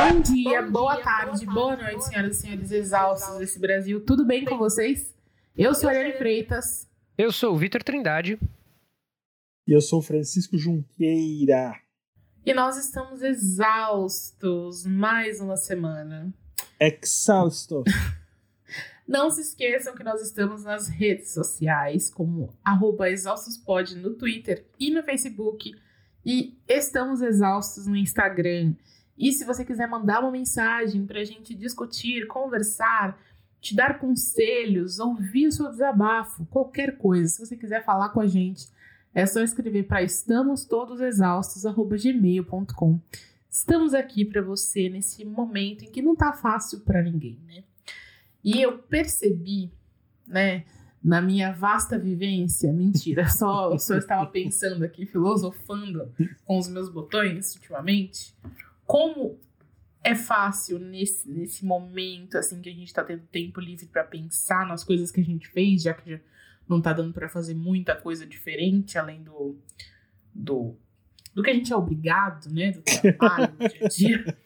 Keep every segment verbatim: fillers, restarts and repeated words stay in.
Bom dia, Bom boa, dia tarde, boa, boa noite, senhoras e senhores exaustos desse Brasil. Tudo bem com vocês? Eu sou a Ariane Freitas. Eu sou o Vitor Trindade. E eu sou o Francisco Junqueira. E nós estamos exaustos mais uma semana. Exausto. Não se esqueçam que nós estamos nas redes sociais, como arroba exaustospod no Twitter e no Facebook. E estamos exaustos no Instagram. E se você quiser mandar uma mensagem para a gente discutir, conversar, te dar conselhos, ouvir o seu desabafo, qualquer coisa, se você quiser falar com a gente, é só escrever para estamostodosexaustos arroba gmail ponto com. Estamos aqui para você nesse momento em que não tá fácil para ninguém, né? E eu percebi, né, na minha vasta vivência, mentira, só, só estava pensando aqui, filosofando com os meus botões ultimamente, como é fácil nesse, nesse momento, assim, que a gente tá tendo tempo livre para pensar nas coisas que a gente fez, já que já não tá dando para fazer muita coisa diferente, além do, do, do que a gente é obrigado, né, do trabalho, do dia a dia,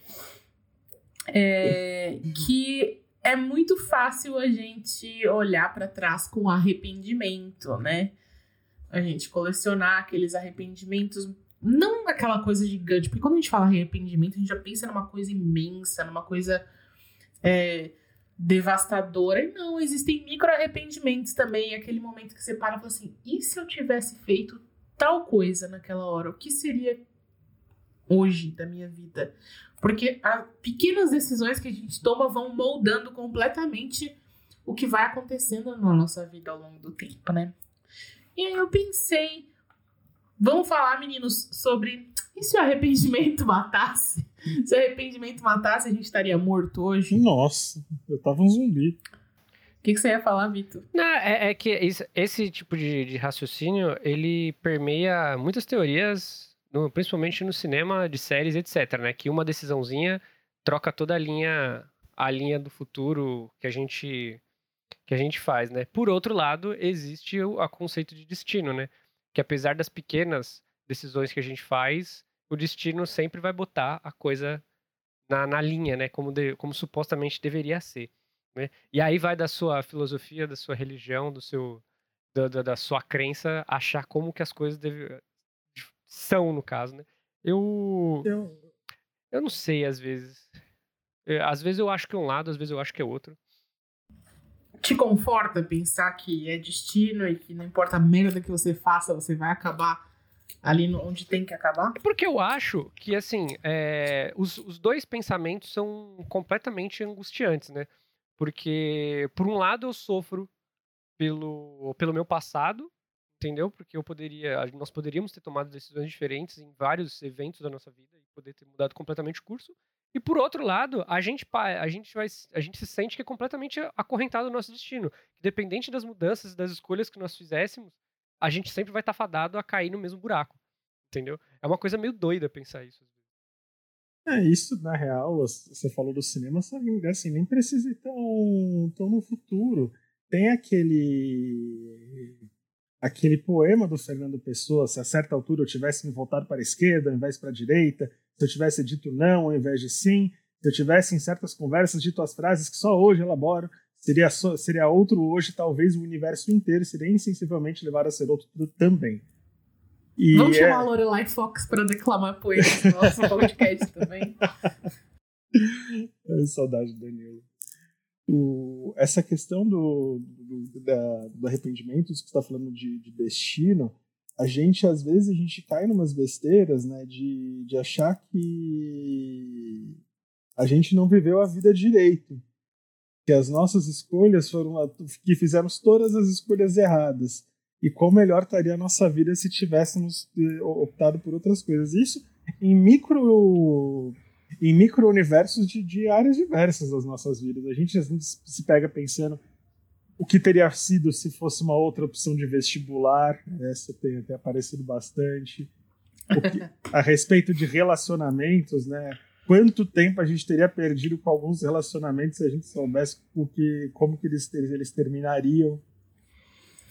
é, que é muito fácil a gente olhar para trás com arrependimento, né? A gente colecionar aqueles arrependimentos, não aquela coisa gigante, porque quando a gente fala arrependimento, a gente já pensa numa coisa imensa, numa coisa é, devastadora. E não, existem micro-arrependimentos também, aquele momento que você para e fala assim, e se eu tivesse feito tal coisa naquela hora? O que seria hoje da minha vida? Porque as pequenas decisões que a gente toma vão moldando completamente o que vai acontecendo na nossa vida ao longo do tempo, né? E aí eu pensei, vamos falar, meninos, sobre e se o arrependimento matasse? Se o arrependimento matasse, a gente estaria morto hoje? Nossa, eu tava um zumbi. O que, que você ia falar, Vitor? Não, é, é que esse, esse tipo de, de raciocínio, ele permeia muitas teorias, no, principalmente no cinema, de séries, etcétera, né? Que uma decisãozinha troca toda a linha, a linha do futuro que a gente, que a gente faz, né? Por outro lado, existe o a conceito de destino, né? Que apesar das pequenas decisões que a gente faz, o destino sempre vai botar a coisa na, na linha, né? Como, de, como supostamente deveria ser, né? E aí vai da sua filosofia, da sua religião, do seu, da, da, da sua crença, achar como que as coisas devem... são, no caso, né? Eu... Eu... Eu não sei, às vezes. Eu, às vezes eu acho que é um lado, às vezes eu acho que é outro. Te conforta pensar que é destino e que não importa a merda que você faça, você vai acabar ali onde tem que acabar? Porque eu acho que, assim, é, os, os dois pensamentos são completamente angustiantes, né? Porque, por um lado, eu sofro pelo, pelo meu passado, entendeu? Porque eu poderia, nós poderíamos ter tomado decisões diferentes em vários eventos da nossa vida e poder ter mudado completamente o curso. E por outro lado, a gente, a gente, vai, a gente se sente que é completamente acorrentado ao nosso destino. Independente das mudanças, das escolhas que nós fizéssemos, a gente sempre vai estar fadado a cair no mesmo buraco. Entendeu? É uma coisa meio doida pensar isso. É, isso, na real, você falou do cinema, sabe, assim, nem precisa ir tão, tão no futuro. Tem aquele... aquele poema do Fernando Pessoa, se a certa altura eu tivesse me voltado para a esquerda ao invés para a direita, se eu tivesse dito não ao invés de sim, se eu tivesse em certas conversas dito as frases que só hoje elaboro, seria, so, seria outro hoje, talvez o universo inteiro seria insensivelmente levado a ser outro também. E Vamos é... chamar a Lorelai Fox para declamar poemas no nosso podcast também. É, saudade do Danilo. O, essa questão do, do, da, do arrependimento, isso que você está falando de, de destino, a gente, às vezes, a gente cai numas besteiras, né, de, de achar que a gente não viveu a vida direito, que as nossas escolhas foram, que fizemos todas as escolhas erradas, e quão melhor estaria a nossa vida se tivéssemos optado por outras coisas. Isso em micro... em micro-universos de, de áreas diversas das nossas vidas. A gente, a gente se pega pensando o que teria sido se fosse uma outra opção de vestibular, essa tem até aparecido bastante. O que, a respeito de relacionamentos, né? Quanto tempo a gente teria perdido com alguns relacionamentos se a gente soubesse o que, como que eles, eles terminariam.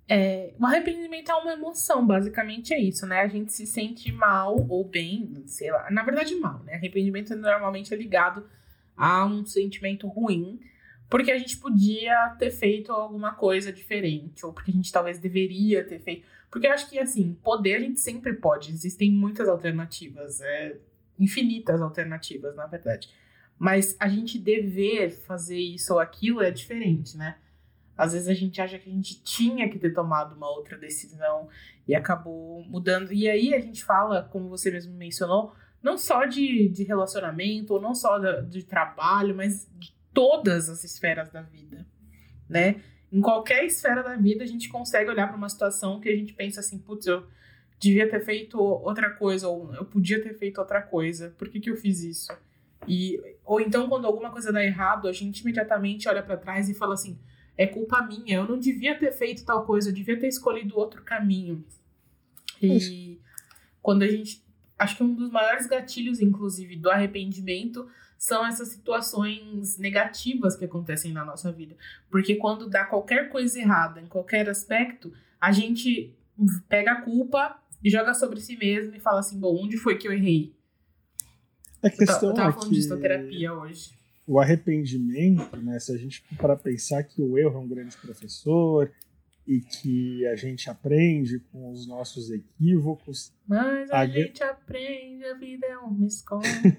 É, o arrependimento é uma emoção, basicamente é isso, né? A gente se sente mal ou bem, sei lá. Na verdade, mal, né? Arrependimento normalmente é ligado a um sentimento ruim, porque a gente podia ter feito alguma coisa diferente, ou porque a gente talvez deveria ter feito. Porque eu acho que, assim, poder a gente sempre pode. Existem muitas alternativas, é, infinitas alternativas, na verdade. Mas a gente dever fazer isso ou aquilo é diferente, né? Às vezes a gente acha que a gente tinha que ter tomado uma outra decisão e acabou mudando. E aí a gente fala, como você mesmo mencionou, não só de, de relacionamento, ou não só de, de trabalho, mas de todas as esferas da vida, né? Em qualquer esfera da vida a gente consegue olhar para uma situação que a gente pensa assim, putz, eu devia ter feito outra coisa, ou eu podia ter feito outra coisa, por que que eu fiz isso? E, ou então quando alguma coisa dá errado, a gente imediatamente olha para trás e fala assim, é culpa minha, eu não devia ter feito tal coisa, eu devia ter escolhido outro caminho. E quando a gente... Acho que um dos maiores gatilhos, inclusive, do arrependimento são essas situações negativas que acontecem na nossa vida. Porque quando dá qualquer coisa errada, em qualquer aspecto, a gente pega a culpa e joga sobre si mesmo e fala assim, bom, onde foi que eu errei? A questão eu tava é falando que disso na terapia hoje. O arrependimento, né, se a gente para pensar que o erro é um grande professor e que a gente aprende com os nossos equívocos. Mas a, a gente gr... aprende, a vida é uma escola.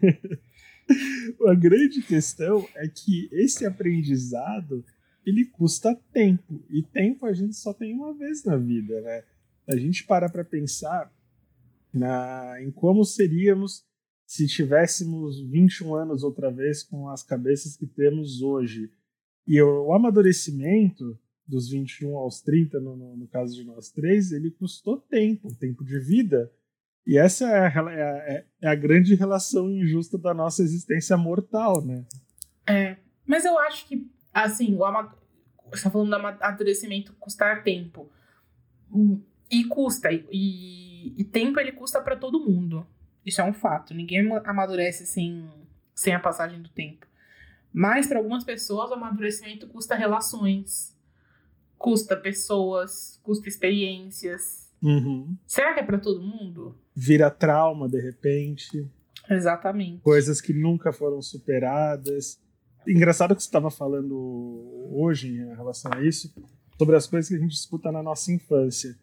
A grande questão é que esse aprendizado, ele custa tempo. E tempo a gente só tem uma vez na vida, né? A gente para para pensar na, em como seríamos se tivéssemos vinte e um anos outra vez com as cabeças que temos hoje. E o amadurecimento dos vinte e um aos trinta, no, no, no caso de nós três, ele custou tempo, tempo de vida. E essa é a, é, é a grande relação injusta da nossa existência mortal, né? É, mas eu acho que, assim, o ama... você está falando do amadurecimento custar tempo. E custa, e, e tempo ele custa para todo mundo. Isso é um fato. Ninguém amadurece sem, sem a passagem do tempo. Mas, para algumas pessoas, o amadurecimento custa relações, custa pessoas, custa experiências. Uhum. Será que é para todo mundo? Vira trauma, de repente. Exatamente. Coisas que nunca foram superadas. Engraçado que você estava falando hoje em relação a isso, sobre as coisas que a gente disputa na nossa infância.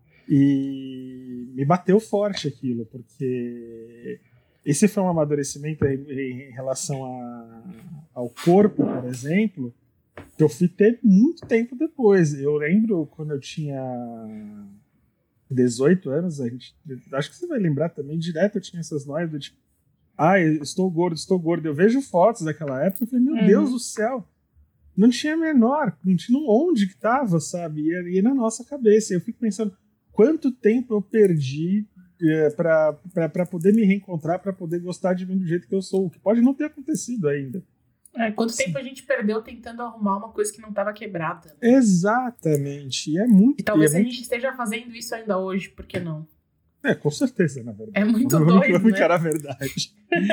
E me bateu forte aquilo, porque esse foi um amadurecimento em, em relação a, ao corpo, por exemplo, que eu fui ter muito tempo depois. Eu lembro quando eu tinha dezoito anos, a gente, acho que você vai lembrar também, direto eu tinha essas noias do tipo, ah, estou gordo, estou gordo. Eu vejo fotos daquela época e falei, meu uhum. Deus do céu, não tinha menor, não tinha onde que estava, sabe? E ia na nossa cabeça. E eu fico pensando, quanto tempo eu perdi é, para poder me reencontrar, para poder gostar de mim do jeito que eu sou, o que pode não ter acontecido ainda. É, quanto Sim. tempo a gente perdeu tentando arrumar uma coisa que não estava quebrada. Né? Exatamente. E é muito... E talvez é a muito... gente esteja fazendo isso ainda hoje, por que não? É, com certeza, na verdade. É muito vamos, doido, vamos né? encarar a verdade.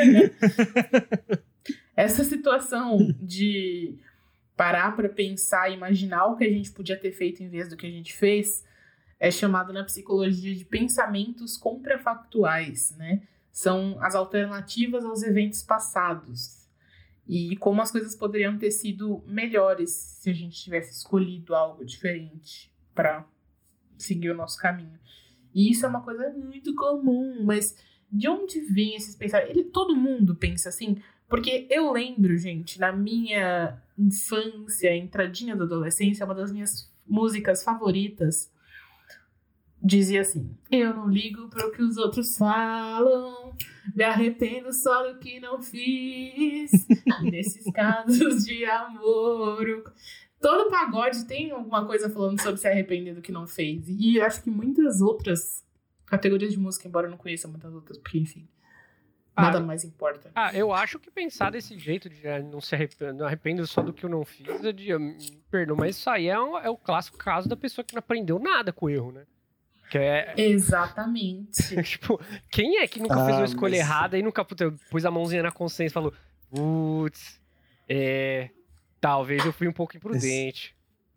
Essa situação de parar para pensar e imaginar o que a gente podia ter feito em vez do que a gente fez é chamado na psicologia de pensamentos contrafactuais, né? São as alternativas aos eventos passados. E como as coisas poderiam ter sido melhores se a gente tivesse escolhido algo diferente para seguir o nosso caminho. E isso é uma coisa muito comum, mas de onde vem esses pensamentos? Ele, todo mundo pensa assim, porque eu lembro, gente, na minha infância, entradinha da adolescência, uma das minhas músicas favoritas dizia assim, eu não ligo pro que os outros falam, me arrependo só do que não fiz, e nesses casos de amor... Todo pagode tem alguma coisa falando sobre se arrepender do que não fez. E eu acho que muitas outras categorias de música, embora eu não conheça muitas outras, porque, enfim, nada ah, mais importa. Ah, eu acho que pensar desse jeito de não se arrependo, não arrependo só do que eu não fiz, é de, perdão, mas isso aí é, um, é o clássico caso da pessoa que não aprendeu nada com o erro, né? Que é... Exatamente. Tipo, quem é que nunca ah, fez uma escolha mas... errada e nunca puta, pôs a mãozinha na consciência e falou, putz, é... talvez eu fui um pouco imprudente.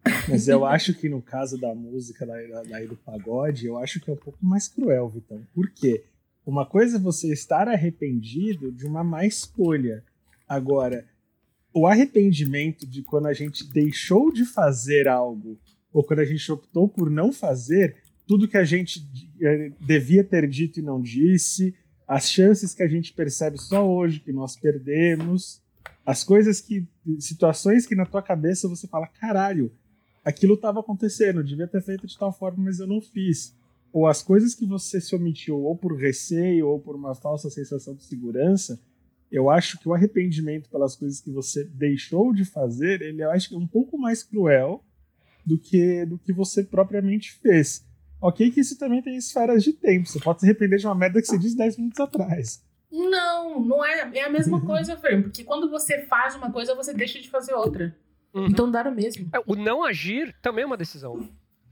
Mas eu acho que no caso da música daí do pagode, eu acho que é um pouco mais cruel, Vitão. Por quê? Uma coisa é você estar arrependido de uma má escolha. Agora, o arrependimento de quando a gente deixou de fazer algo, ou quando a gente optou por não fazer, tudo que a gente devia ter dito e não disse, as chances que a gente percebe só hoje que nós perdemos, as coisas que, situações que na tua cabeça você fala, caralho, aquilo estava acontecendo, eu devia ter feito de tal forma, mas eu não fiz. Ou as coisas que você se omitiu, ou por receio, ou por uma falsa sensação de segurança, eu acho que o arrependimento pelas coisas que você deixou de fazer, ele eu acho que é um pouco mais cruel do que, do que você propriamente fez. Ok que isso também tem esferas de tempo, você pode se arrepender de uma merda que você disse dez minutos atrás. Não, não é, é a mesma coisa, Fernando, porque quando você faz uma coisa, você deixa de fazer outra. Uhum. Então dá no mesmo. O não agir também é uma decisão.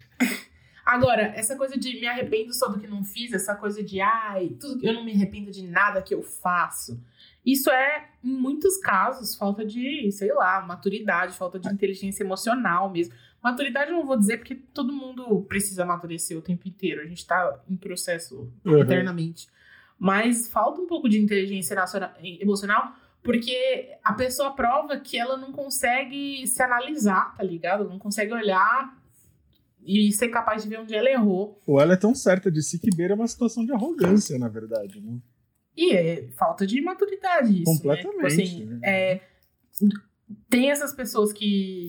Agora, essa coisa de me arrependo só do que não fiz, essa coisa de, ai, tudo, eu não me arrependo de nada que eu faço. Isso é, em muitos casos, falta de, sei lá, maturidade, falta de inteligência emocional mesmo. Maturidade eu não vou dizer porque todo mundo precisa amadurecer o tempo inteiro. A gente tá em processo uhum. eternamente. Mas falta um pouco de inteligência emocional porque a pessoa prova que ela não consegue se analisar, tá ligado? Não consegue olhar e ser capaz de ver onde ela errou. Ou ela é tão certa de si que beira uma situação de arrogância, na verdade, né? E é falta de maturidade isso, completamente, né? Tipo assim, né? É, tem essas pessoas que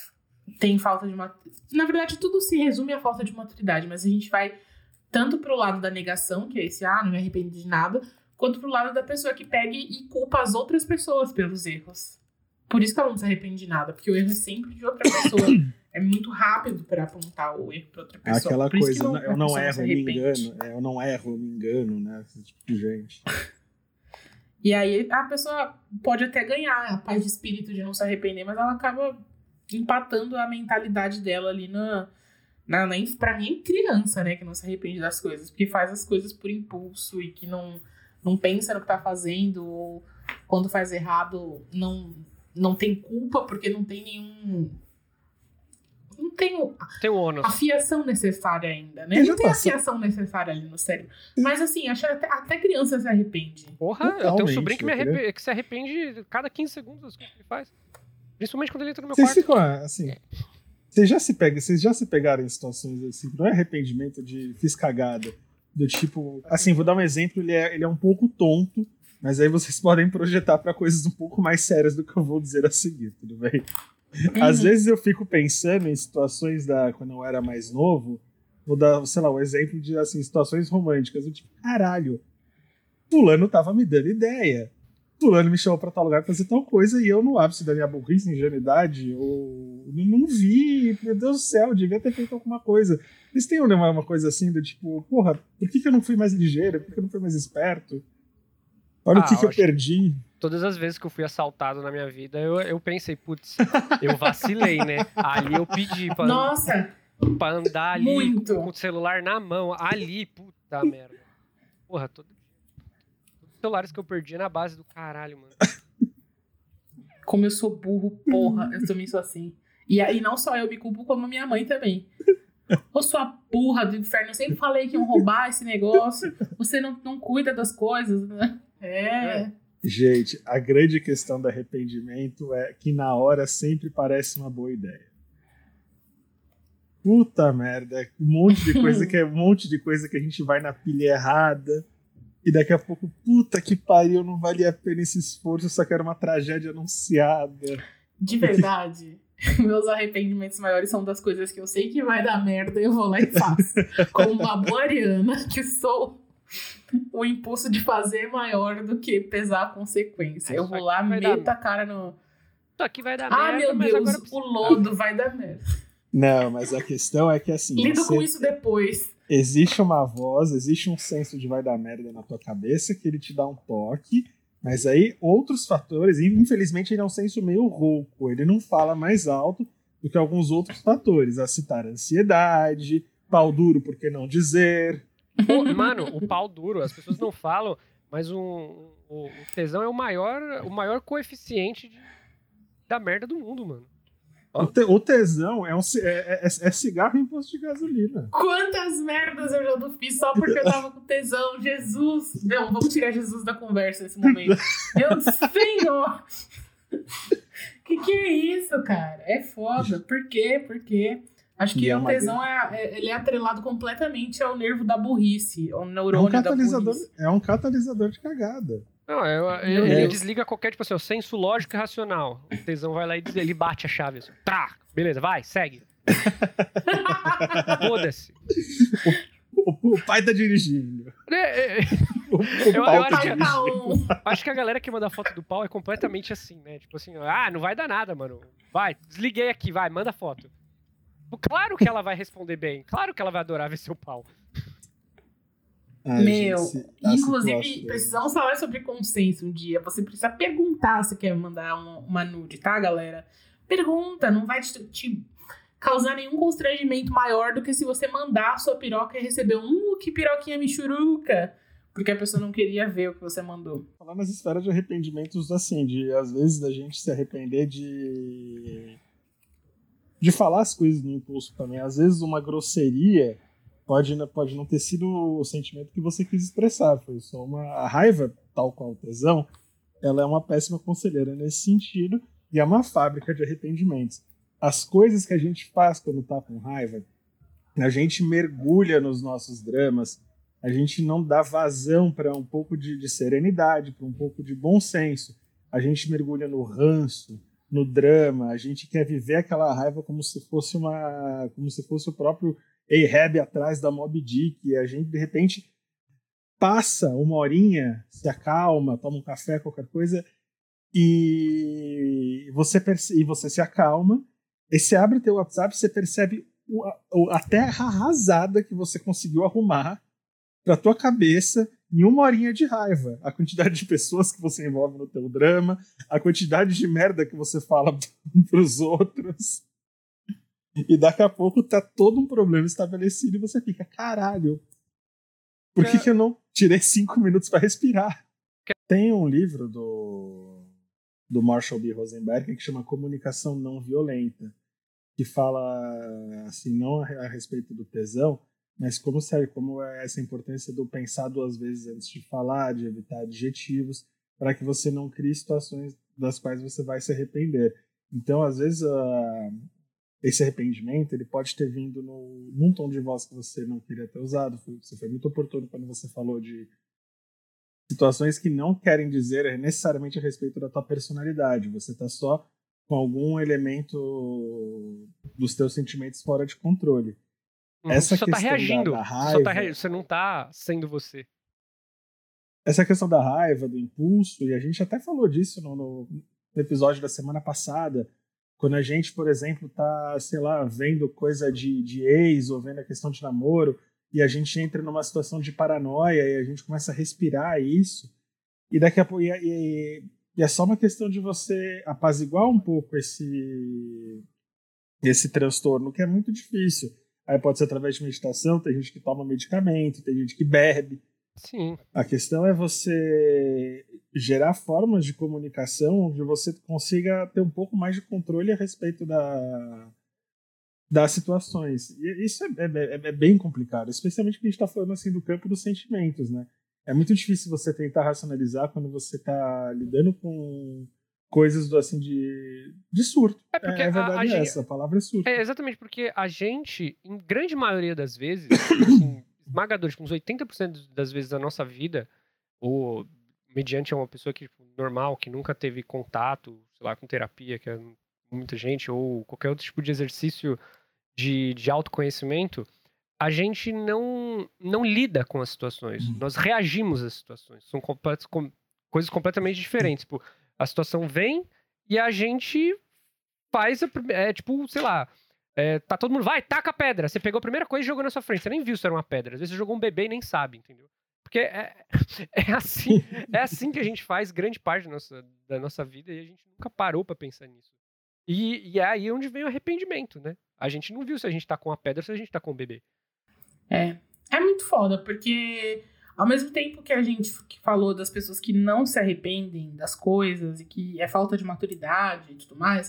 têm falta de maturidade. Na verdade, tudo se resume à falta de maturidade, mas a gente vai tanto pro lado da negação, que é esse, ah, não me arrependo de nada, quanto pro lado da pessoa que pega e culpa as outras pessoas pelos erros. Por isso que ela não se arrepende de nada, porque o erro é sempre de outra pessoa. É muito rápido para apontar o erro para outra pessoa. Aquela Por coisa, não, eu não erro, eu me engano. É, eu não erro, eu me engano, né? Esse tipo de gente. E aí a pessoa pode até ganhar a paz de espírito de não se arrepender, mas ela acaba empatando a mentalidade dela ali na... na, na pra mim, criança, né? Que não se arrepende das coisas. Porque faz as coisas por impulso e que não, não pensa no que tá fazendo. Ou quando faz errado, não, não tem culpa porque não tem nenhum... Não tem, o, tem o ônus. A fiação necessária ainda, né? Não tem a fiação necessária ali no cérebro. Mas assim, acho que até, até criança se arrepende. Porra, Totalmente, eu tenho um sobrinho que, me arrepende, que se arrepende cada quinze segundos das coisas que ele faz. Principalmente quando ele entra no meu Vocês quarto. Ficam, assim, vocês já se pegam, vocês já se pegaram em situações assim, não é arrependimento de fiz cagada, do tipo, assim, vou dar um exemplo, ele é, ele é um pouco tonto, mas aí vocês podem projetar pra coisas um pouco mais sérias do que eu vou dizer a seguir, tudo bem? Uhum. Às vezes eu fico pensando em situações da quando eu era mais novo, vou dar, sei lá, um exemplo de assim, situações românticas. Eu tipo, caralho, fulano tava me dando ideia. Fulano me chamou pra tal lugar pra fazer tal coisa e eu no ápice da minha burrice, ingenuidade, ou não vi, meu Deus do céu, devia ter feito alguma coisa. Vocês têm uma, uma coisa assim do tipo, porra, por que, que eu não fui mais ligeiro? Por que eu não fui mais esperto? Olha ah, o que, que eu perdi. Todas as vezes que eu fui assaltado na minha vida, eu, eu pensei, putz, eu vacilei, né? Ali eu pedi pra, Nossa, pra andar ali muito. Com o celular na mão. Ali, puta merda. Porra, todo... todos os celulares que eu perdi é na base do caralho, mano. Como eu sou burro, porra, eu também sou assim. E aí não só eu me culpo, como minha mãe também. Ô, sua burra do inferno, eu sempre falei que iam roubar esse negócio. Você não, não cuida das coisas, né? É... é. Gente, a grande questão do arrependimento é que na hora sempre parece uma boa ideia. Puta merda, um monte de coisa que é um monte de coisa que a gente vai na pilha errada e daqui a pouco, puta que pariu, não valia a pena esse esforço, eu só quero uma tragédia anunciada. De verdade, meus arrependimentos maiores são das coisas que eu sei que vai dar merda e eu vou lá e faço. Como uma boa ariana que sou. O impulso de fazer é maior do que pesar a consequência. Eu vou lá, meto a cara no... Isso aqui vai dar ah, merda, meu Deus, agora... o lodo vai dar merda. Não, mas a questão é que assim... Lido com isso depois. Existe uma voz, existe um senso de vai dar merda na tua cabeça que ele te dá um toque, mas aí outros fatores, infelizmente ele é um senso meio rouco, ele não fala mais alto do que alguns outros fatores, a citar ansiedade, pau duro, por que não dizer... Pô, mano, o pau duro, as pessoas não falam, mas um, o, o tesão é o maior, o maior coeficiente de, da merda do mundo, mano. O, te, o tesão é, um, é, é, é cigarro em posto de gasolina. Quantas merdas eu já não fiz só porque eu tava com tesão. Jesus! Não, vamos tirar Jesus da conversa nesse momento. Meu Senhor! Que que é isso, cara? É foda. Por quê? Por quê? Acho que o tesão é, é, ele é atrelado completamente ao nervo da burrice, ao neurônio é um da burrice. É um catalisador de cagada. Não, é, ele, ele desliga qualquer, tipo assim, o senso lógico e racional. O tesão vai lá e ele bate a chave assim. Tá, beleza, vai, segue. Foda-se. O, o pai tá dirigindo. É, é, o, o eu, eu tá acho, que, dirigindo. acho que a galera que manda foto do pau é completamente assim, né? Tipo assim, ah, não vai dar nada, mano. Vai, desliguei aqui, vai, manda foto. Claro que ela vai responder bem. Claro que ela vai adorar ver seu pau. Ai, Meu, gente, inclusive, situação. precisamos falar sobre consenso um dia. Você precisa perguntar se quer mandar uma, uma nude, tá, galera? Pergunta, não vai te, te causar nenhum constrangimento maior do que se você mandar a sua piroca e receber um, uh, que piroquinha michuruca, porque a pessoa não queria ver o que você mandou. Falar nas esferas de arrependimentos, assim, de às vezes da gente se arrepender de... de falar as coisas no impulso também. Às vezes uma grosseria pode, pode não ter sido o sentimento que você quis expressar. Foi só uma a raiva, tal qual o tesão, ela é uma péssima conselheira nesse sentido e é uma fábrica de arrependimentos. As coisas que a gente faz quando tá com raiva, a gente mergulha nos nossos dramas, a gente não dá vazão para um pouco de, de serenidade, para um pouco de bom senso. A gente mergulha no ranço, no drama, a gente quer viver aquela raiva como se fosse uma, como se fosse o próprio Ahab atrás da Moby Dick, e a gente de repente passa uma horinha, se acalma, toma um café, qualquer coisa, e você, perce- e você se acalma, e você abre teu WhatsApp, você percebe o, o, a terra arrasada que você conseguiu arrumar pra tua cabeça em uma horinha de raiva. A quantidade de pessoas que você envolve no teu drama, a quantidade de merda que você fala pros outros. E daqui a pouco tá todo um problema estabelecido e você fica, caralho, por que, é... que eu não tirei cinco minutos pra respirar? Tem um livro do, do Marshall B. Rosenberg que chama Comunicação Não Violenta, que fala, assim, não a, a respeito do tesão, mas como serve, como é essa importância do pensar duas vezes antes de falar, de evitar adjetivos, para que você não crie situações das quais você vai se arrepender. Então, às vezes, uh, esse arrependimento ele pode ter vindo no, num tom de voz que você não queria ter usado. Você foi muito oportuno quando você falou de situações que não querem dizer necessariamente a respeito da tua personalidade. Você está só com algum elemento dos teus sentimentos fora de controle. Essa você só tá reagindo, da, da raiva, você, só tá re... você não tá sendo você. Essa questão da raiva, do impulso, e a gente até falou disso no, no episódio da semana passada, quando a gente, por exemplo, tá, sei lá, vendo coisa de, de ex ou vendo a questão de namoro, e a gente entra numa situação de paranoia e a gente começa a respirar isso, e daqui a pouco e, e, e é só uma questão de você apaziguar um pouco esse, esse transtorno, que é muito difícil. Aí pode ser através de meditação, tem gente que toma medicamento, tem gente que bebe. Sim. A questão é você gerar formas de comunicação onde você consiga ter um pouco mais de controle a respeito da, das situações. E isso é, é, é bem complicado, especialmente porque a gente está falando assim, do campo dos sentimentos, né? É muito difícil você tentar racionalizar quando você está lidando com coisas do, assim, de, de surto. É porque é, a verdade a, a é gente, essa, a palavra é surto. É exatamente porque a gente, em grande maioria das vezes, assim, esmagador, tipo, uns oitenta por cento das vezes da nossa vida, ou mediante uma pessoa que, tipo, normal, que nunca teve contato, sei lá, com terapia, que é muita gente, ou qualquer outro tipo de exercício de, de autoconhecimento, a gente não, não lida com as situações. Uhum. Nós reagimos às situações. São complet, com, coisas completamente diferentes. Tipo, a situação vem e a gente faz, a, é, tipo, sei lá, é, tá todo mundo, vai, taca a pedra. Você pegou a primeira coisa e jogou na sua frente. Você nem viu se era uma pedra. Às vezes você jogou um bebê e nem sabe, entendeu? Porque é, é, assim, é assim que a gente faz grande parte da nossa, da nossa vida e a gente nunca parou pra pensar nisso. E, e é aí onde vem o arrependimento, né? A gente não viu se a gente tá com a pedra ou se a gente tá com o bebê. É, é muito foda, porque ao mesmo tempo que a gente que falou das pessoas que não se arrependem das coisas e que é falta de maturidade e tudo mais,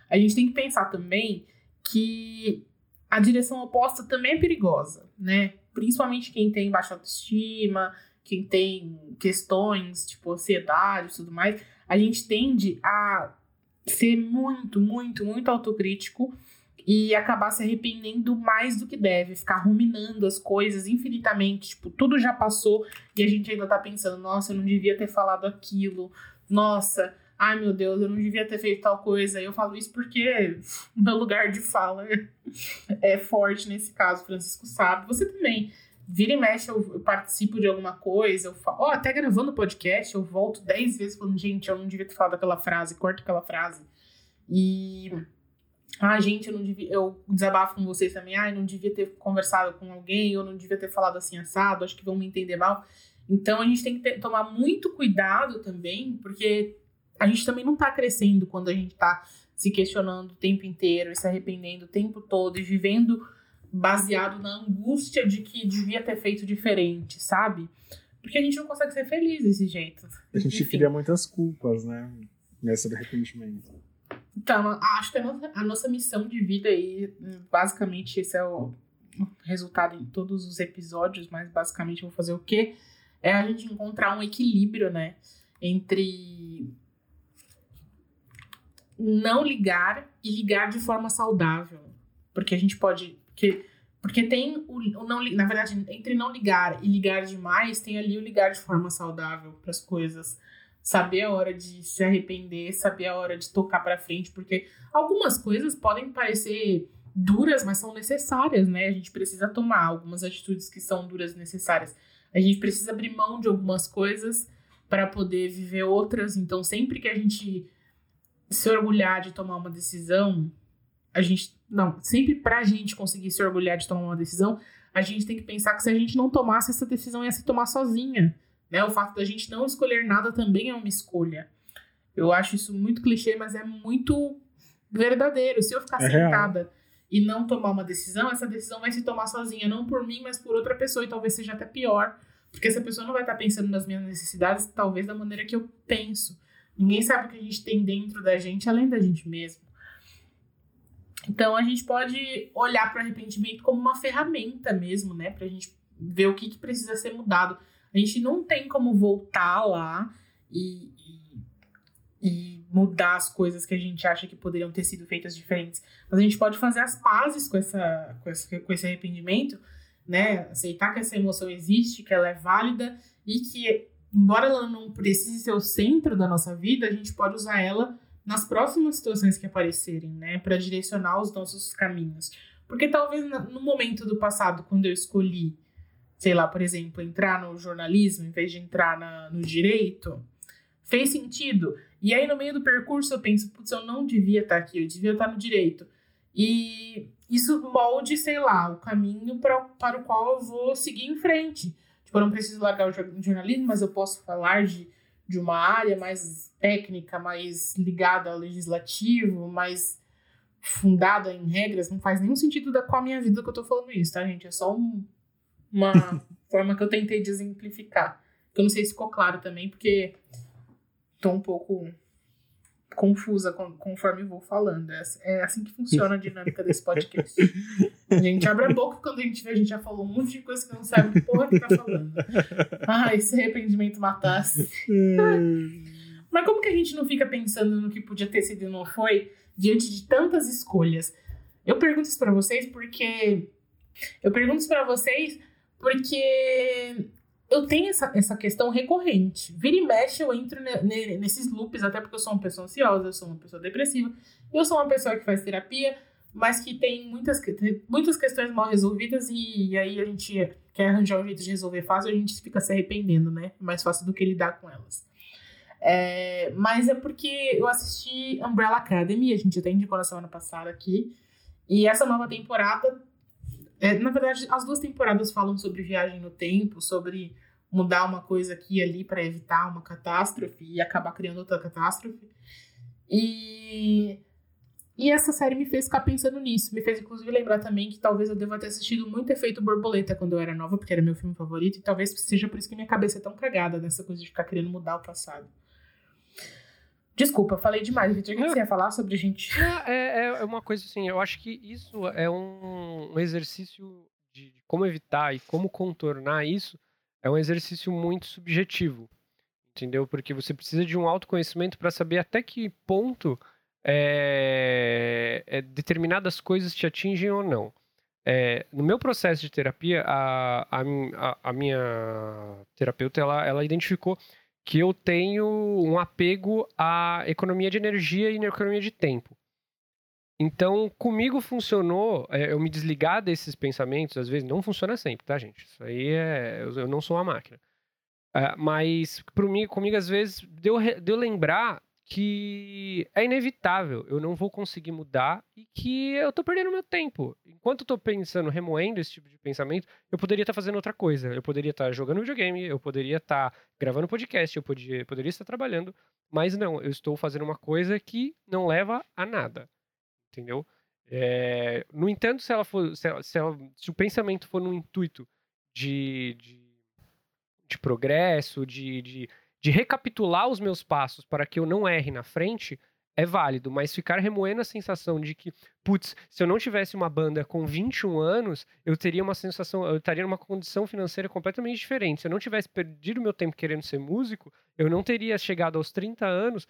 a gente tem que pensar também que a direção oposta também é perigosa, né? Principalmente quem tem baixa autoestima, quem tem questões tipo ansiedade e tudo mais, a gente tende a ser muito, muito, muito autocrítico e acabar se arrependendo mais do que deve, ficar ruminando as coisas infinitamente, tipo, tudo já passou e a gente ainda tá pensando, nossa, eu não devia ter falado aquilo, nossa, ai meu Deus, eu não devia ter feito tal coisa. Eu falo isso porque o meu lugar de fala é forte nesse caso, Francisco sabe, você também. Vira e mexe, eu, eu participo de alguma coisa, eu falo, ó, até gravando podcast, eu volto dez vezes falando, gente, eu não devia ter falado aquela frase, corto aquela frase. E, ah, gente, eu não devia, eu desabafo com vocês também, ah, eu não devia ter conversado com alguém, eu não devia ter falado assim assado, acho que vão me entender mal. Então, a gente tem que ter, tomar muito cuidado também, porque a gente também não tá crescendo quando a gente tá se questionando o tempo inteiro, e se arrependendo o tempo todo, e vivendo baseado na angústia de que devia ter feito diferente, sabe? Porque a gente não consegue ser feliz desse jeito. A gente Enfim. cria muitas culpas, né? Nessa arrependimento. Então, acho que a nossa, a nossa missão de vida aí, basicamente, esse é o resultado em todos os episódios, mas basicamente eu vou fazer o quê? É a gente encontrar um equilíbrio, né? Entre não ligar e ligar de forma saudável. Porque a gente pode... Porque, porque tem o, o não... Na verdade, entre não ligar e ligar demais, tem ali o ligar de forma saudável para as coisas. Saber a hora de se arrepender, saber a hora de tocar pra frente, porque algumas coisas podem parecer duras, mas são necessárias, né? A gente precisa tomar algumas atitudes que são duras e necessárias. A gente precisa abrir mão de algumas coisas para poder viver outras. Então, sempre que a gente se orgulhar de tomar uma decisão, a gente... Não, sempre pra gente conseguir se orgulhar de tomar uma decisão, a gente tem que pensar que se a gente não tomasse essa decisão, ia se tomar sozinha. Né? O fato da gente não escolher nada também é uma escolha. Eu acho isso muito clichê, mas é muito verdadeiro. Se eu ficar É sentada real. E não tomar uma decisão, essa decisão vai se tomar sozinha, não por mim, mas por outra pessoa, e talvez seja até pior, porque essa pessoa não vai estar pensando nas minhas necessidades, talvez da maneira que eu penso. Ninguém sabe o que a gente tem dentro da gente, além da gente mesmo. Então, a gente pode olhar para o arrependimento como uma ferramenta mesmo, né? Pra gente ver o que, que precisa ser mudado. A gente não tem como voltar lá e, e, e mudar as coisas que a gente acha que poderiam ter sido feitas diferentes. Mas a gente pode fazer as pazes com, essa, com, esse, com esse arrependimento, né? Aceitar que essa emoção existe, que ela é válida e que, embora ela não precise ser o centro da nossa vida, a gente pode usar ela nas próximas situações que aparecerem, né? Para direcionar os nossos caminhos. Porque talvez no momento do passado, quando eu escolhi, sei lá, por exemplo, entrar no jornalismo em vez de entrar na, no direito, fez sentido. E aí, no meio do percurso, eu penso, putz, eu não devia estar aqui, eu devia estar no direito. E isso molde, sei lá, o caminho pra, para o qual eu vou seguir em frente. Tipo, eu não preciso largar o jornalismo, mas eu posso falar de, de uma área mais técnica, mais ligada ao legislativo, mais fundada em regras. Não faz nenhum sentido da, com a minha vida que eu tô falando isso, tá, gente? É só um... uma forma que eu tentei de exemplificar. Eu não sei se ficou claro também, porque tô um pouco confusa conforme vou falando. É assim que funciona a dinâmica desse podcast. A gente abre a boca quando a gente vê, a gente já falou um monte de coisa que não sabe que porra que tá falando. Ai, se arrependimento matasse. Mas como que a gente não fica pensando no que podia ter sido e não foi diante de tantas escolhas? Eu pergunto isso pra vocês porque... Eu pergunto isso pra vocês porque eu tenho essa, essa questão recorrente. Vira e mexe, eu entro ne, ne, nesses loops, até porque eu sou uma pessoa ansiosa, eu sou uma pessoa depressiva, eu sou uma pessoa que faz terapia, mas que tem muitas, muitas questões mal resolvidas e, e aí a gente quer arranjar um jeito de resolver fácil, a gente fica se arrependendo, né? É mais fácil do que lidar com elas. É, mas é porque eu assisti Umbrella Academy, a gente até indicou na semana passada aqui, e essa nova temporada... É, na verdade, as duas temporadas falam sobre viagem no tempo, sobre mudar uma coisa aqui e ali para evitar uma catástrofe e acabar criando outra catástrofe. E, e essa série me fez ficar pensando nisso. Me fez, inclusive, lembrar também que talvez eu deva ter assistido muito Efeito Borboleta quando eu era nova, porque era meu filme favorito, e talvez seja por isso que minha cabeça é tão cagada nessa coisa de ficar querendo mudar o passado. Desculpa, eu falei demais. Vitor, o que você ia falar sobre a gente? É, é uma coisa assim, eu acho que isso é um, um exercício de como evitar e como contornar isso, é um exercício muito subjetivo, entendeu? Porque você precisa de um autoconhecimento para saber até que ponto é, é, determinadas coisas te atingem ou não. É, no meu processo de terapia, a, a, a minha terapeuta, ela, ela identificou que eu tenho um apego à economia de energia e na economia de tempo. Então, comigo funcionou é, eu me desligar desses pensamentos, às vezes não funciona sempre, tá, gente? Isso aí é... Eu, eu não sou uma máquina. É, mas, por mim, comigo, às vezes, deu, deu lembrar que é inevitável, eu não vou conseguir mudar e que eu tô perdendo meu tempo. Enquanto eu tô pensando, remoendo esse tipo de pensamento, eu poderia estar fazendo outra coisa. Eu poderia estar jogando videogame, eu poderia estar gravando podcast, eu poderia, poderia estar trabalhando, mas não, eu estou fazendo uma coisa que não leva a nada, entendeu? É, no entanto, se ela for, se, ela, se, ela, se o pensamento for no intuito de, de, de progresso, de, de de recapitular os meus passos para que eu não erre na frente, é válido, mas ficar remoendo a sensação de que, putz, se eu não tivesse uma banda com vinte e um anos, eu teria uma sensação, eu estaria numa condição financeira completamente diferente. Se eu não tivesse perdido meu tempo querendo ser músico, eu não teria chegado aos trinta anos,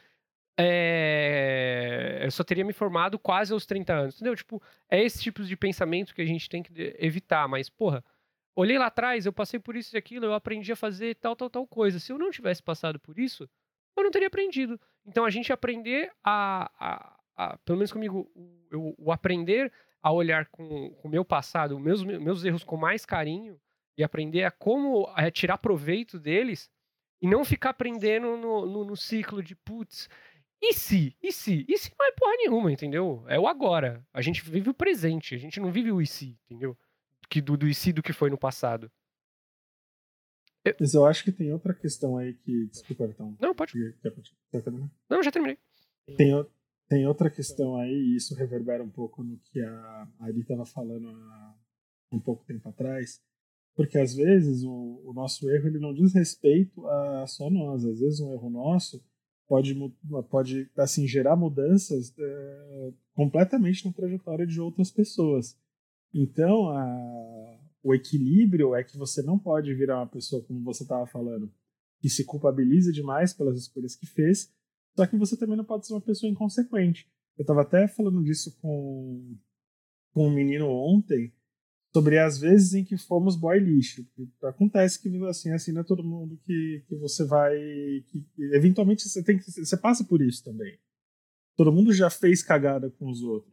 é... eu só teria me formado quase aos trinta anos, entendeu? Tipo, é esse tipo de pensamento que a gente tem que evitar, mas, porra, olhei lá atrás, eu passei por isso e aquilo, eu aprendi a fazer tal, tal, tal coisa. Se eu não tivesse passado por isso, eu não teria aprendido. Então, a gente aprender a... a, a pelo menos comigo, o, o aprender a olhar com o meu passado, meus, meus erros com mais carinho e aprender a como a tirar proveito deles e não ficar aprendendo no, no, no ciclo de, putz, e se? E se? E se não é porra nenhuma, entendeu? É o agora. A gente vive o presente, a gente não vive o e se, entendeu? Que do, do e se do que foi no passado. Eu... Mas eu acho que tem outra questão aí que... Desculpa, então. Não, pode. Quer, quer terminar? Não, já terminei. Tem, tem outra questão aí, e isso reverbera um pouco no que a Ari estava falando há um pouco tempo atrás, porque às vezes o, o nosso erro ele não diz respeito a só nós. Às vezes um erro nosso pode, pode assim, gerar mudanças é, completamente na trajetória de outras pessoas. Então, a, o equilíbrio é que você não pode virar uma pessoa, como você estava falando, que se culpabiliza demais pelas escolhas que fez, só que você também não pode ser uma pessoa inconsequente. Eu estava até falando disso com, com um menino ontem, sobre as vezes em que fomos boy lixo. Acontece que assim, assim não é todo mundo que, que você vai... Que, eventualmente você, tem que, você passa por isso também. Todo mundo já fez cagada com os outros.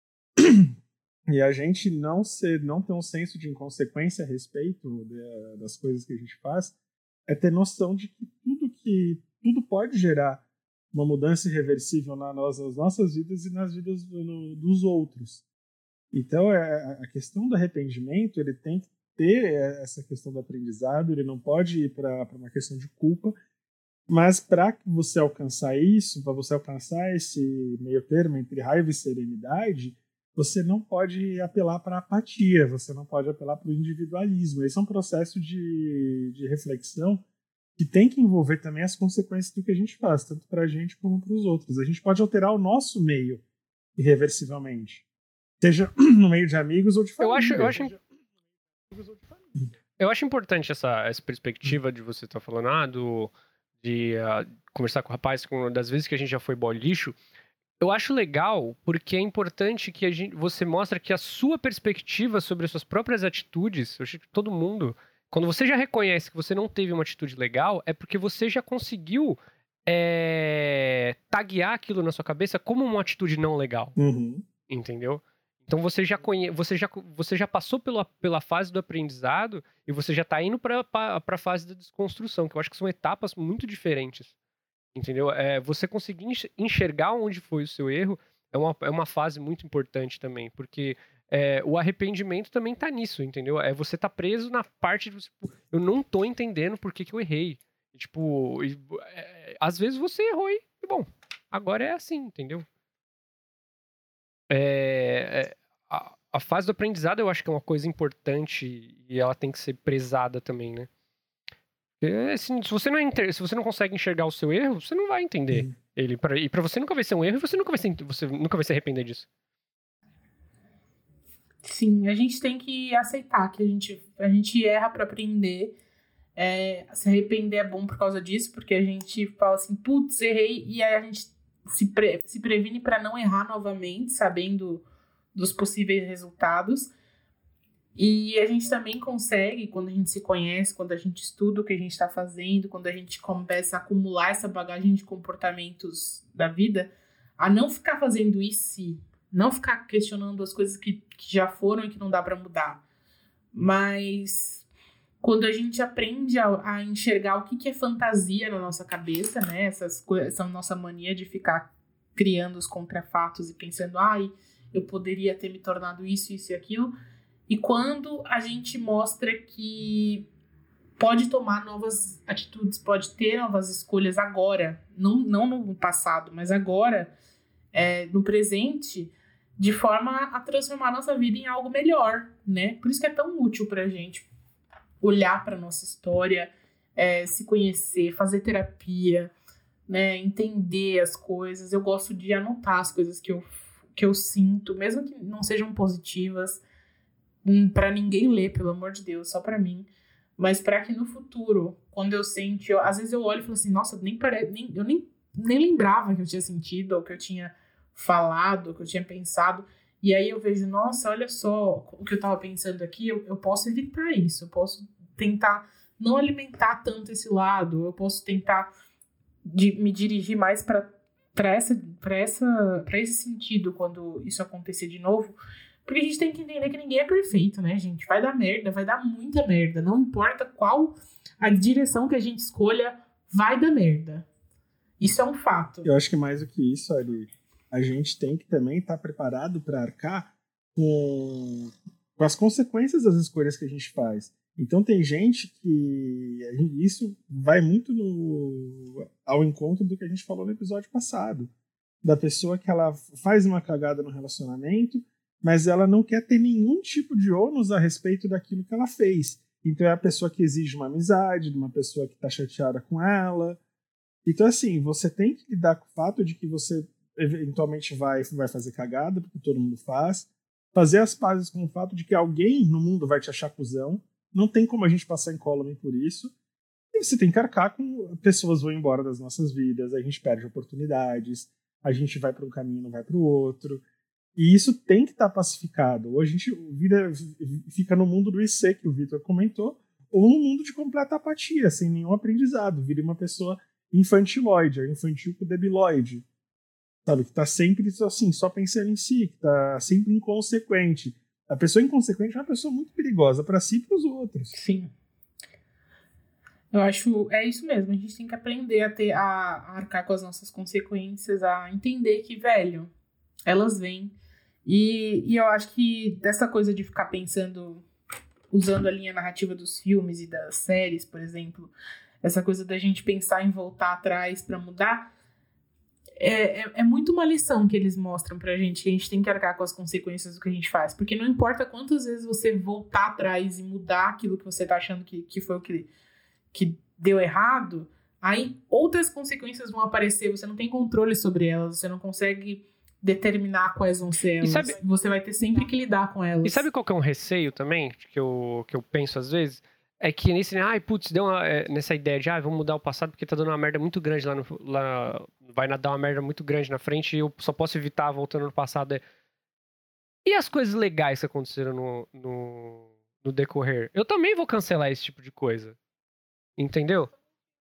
E a gente não, ser, não ter um senso de inconsequência a respeito de, das coisas que a gente faz é ter noção de que tudo, que, tudo pode gerar uma mudança irreversível nas nossas, nas nossas vidas e nas vidas do, dos outros. Então, é, a questão do arrependimento, ele tem que ter essa questão do aprendizado, ele não pode ir para uma questão de culpa, mas para você alcançar isso, para você alcançar esse meio termo entre raiva e serenidade, você não pode apelar para a apatia, você não pode apelar para o individualismo. Esse é um processo de, de reflexão que tem que envolver também as consequências do que a gente faz, tanto para a gente como para os outros. A gente pode alterar o nosso meio irreversivelmente, seja no meio de amigos ou de família. Eu acho, eu acho, eu acho importante essa, essa perspectiva de você estar tá falando, ah, do, de uh, conversar com o rapaz, com, das vezes que a gente já foi boy lixo. Eu acho legal porque é importante que a gente, você mostra que a sua perspectiva sobre as suas próprias atitudes, eu acho que todo mundo, quando você já reconhece que você não teve uma atitude legal, é porque você já conseguiu é, taguear aquilo na sua cabeça como uma atitude não legal. Uhum. Entendeu? Então você já, conhe... você já, você já passou pela, pela fase do aprendizado e você já está indo para a fase da desconstrução, que eu acho que são etapas muito diferentes. Entendeu? É, você conseguir enxergar onde foi o seu erro é uma, é uma fase muito importante também, porque é, o arrependimento também tá nisso, entendeu? É você tá preso na parte de, tipo, eu não tô entendendo por que que eu errei. E, tipo, e, é, às vezes você errou e, bom, agora é assim, entendeu? É, é, a, a fase do aprendizado eu acho que é uma coisa importante e ela tem que ser prezada também, né? Assim, se, você não é, se você não consegue enxergar o seu erro, você não vai entender. Uhum. Ele, pra, e pra você nunca vai ser um erro e você nunca vai, ser, você nunca vai se arrepender disso. Sim, a gente tem que aceitar que a gente, a gente erra pra aprender. É, se arrepender é bom por causa disso, porque a gente fala assim, putz, errei, e aí a gente se, pre, se previne pra não errar novamente, sabendo dos possíveis resultados. E a gente também consegue, quando a gente se conhece, quando a gente estuda o que a gente está fazendo, quando a gente começa a acumular essa bagagem de comportamentos da vida, a não ficar fazendo isso, não ficar questionando as coisas que, que já foram e que não dá para mudar. Mas quando a gente aprende a, a enxergar o que, que é fantasia na nossa cabeça, né? Essas coisas, essa nossa mania de ficar criando os contrafatos e pensando, ai, eu poderia ter me tornado isso, isso e aquilo. E quando a gente mostra que pode tomar novas atitudes, pode ter novas escolhas agora, não, não no passado, mas agora, é, no presente, de forma a transformar a nossa vida em algo melhor, né? Por isso que é tão útil pra gente olhar pra nossa história, é, se conhecer, fazer terapia, né? Entender as coisas. Eu gosto de anotar as coisas que eu, que eu sinto, mesmo que não sejam positivas, para ninguém ler, pelo amor de Deus, só para mim, mas para que no futuro, quando eu sente, eu, às vezes eu olho e falo assim, nossa, nem parece, nem, eu nem, nem lembrava que eu tinha sentido, ou que eu tinha falado, ou que eu tinha pensado, e aí eu vejo, nossa, olha só o que eu tava pensando aqui, eu, eu posso evitar isso, eu posso tentar não alimentar tanto esse lado, eu posso tentar de, me dirigir mais para para essa, para essa, para esse sentido quando isso acontecer de novo. Porque a gente tem que entender que ninguém é perfeito, né, gente? Vai dar merda, vai dar muita merda. Não importa qual a direção que a gente escolha, vai dar merda. Isso é um fato. Eu acho que mais do que isso, Ari, a gente tem que também estar preparado para arcar com, com as consequências das escolhas que a gente faz. Então tem gente que... Isso vai muito no, ao encontro do que a gente falou no episódio passado. Da pessoa que ela faz uma cagada no relacionamento, mas ela não quer ter nenhum tipo de ônus a respeito daquilo que ela fez. Então é a pessoa que exige uma amizade, de uma pessoa que está chateada com ela. Então, assim, você tem que lidar com o fato de que você eventualmente vai, vai fazer cagada, porque todo mundo faz. Fazer as pazes com o fato de que alguém no mundo vai te achar cuzão. Não tem como a gente passar incólume por isso. E você tem que arcar com... Pessoas vão embora das nossas vidas, a gente perde oportunidades, a gente vai para um caminho e não vai para o outro. E isso tem que estar pacificado. Ou a gente vira, fica no mundo do I C, que o Vitor comentou, ou no mundo de completa apatia, sem nenhum aprendizado. Vira uma pessoa infantiloide, infantil com debilóide. Sabe? Que está sempre assim, só pensando em si, que está sempre inconsequente. A pessoa inconsequente é uma pessoa muito perigosa para si e para os outros. Sim. Eu acho, é isso mesmo. A gente tem que aprender a, ter, a, a arcar com as nossas consequências, a entender que, velho, elas vêm. E, e eu acho que dessa coisa de ficar pensando, usando a linha narrativa dos filmes e das séries, por exemplo, essa coisa da gente pensar em voltar atrás pra mudar, é, é, é muito uma lição que eles mostram pra gente, que a gente tem que arcar com as consequências do que a gente faz. Porque não importa quantas vezes você voltar atrás e mudar aquilo que você tá achando que, que foi o que, que deu errado, aí outras consequências vão aparecer, você não tem controle sobre elas, você não consegue determinar quais vão ser elas. Sabe, você vai ter sempre que lidar com elas. E sabe qual que é um receio também, que eu, que eu penso às vezes? É que nesse, ai, putz, deu uma, é, nessa ideia de, ah, vamos mudar o passado porque tá dando uma merda muito grande lá, no, lá vai dar uma merda muito grande na frente e eu só posso evitar voltando no passado. É... E as coisas legais que aconteceram no, no, no decorrer? Eu também vou cancelar esse tipo de coisa. Entendeu?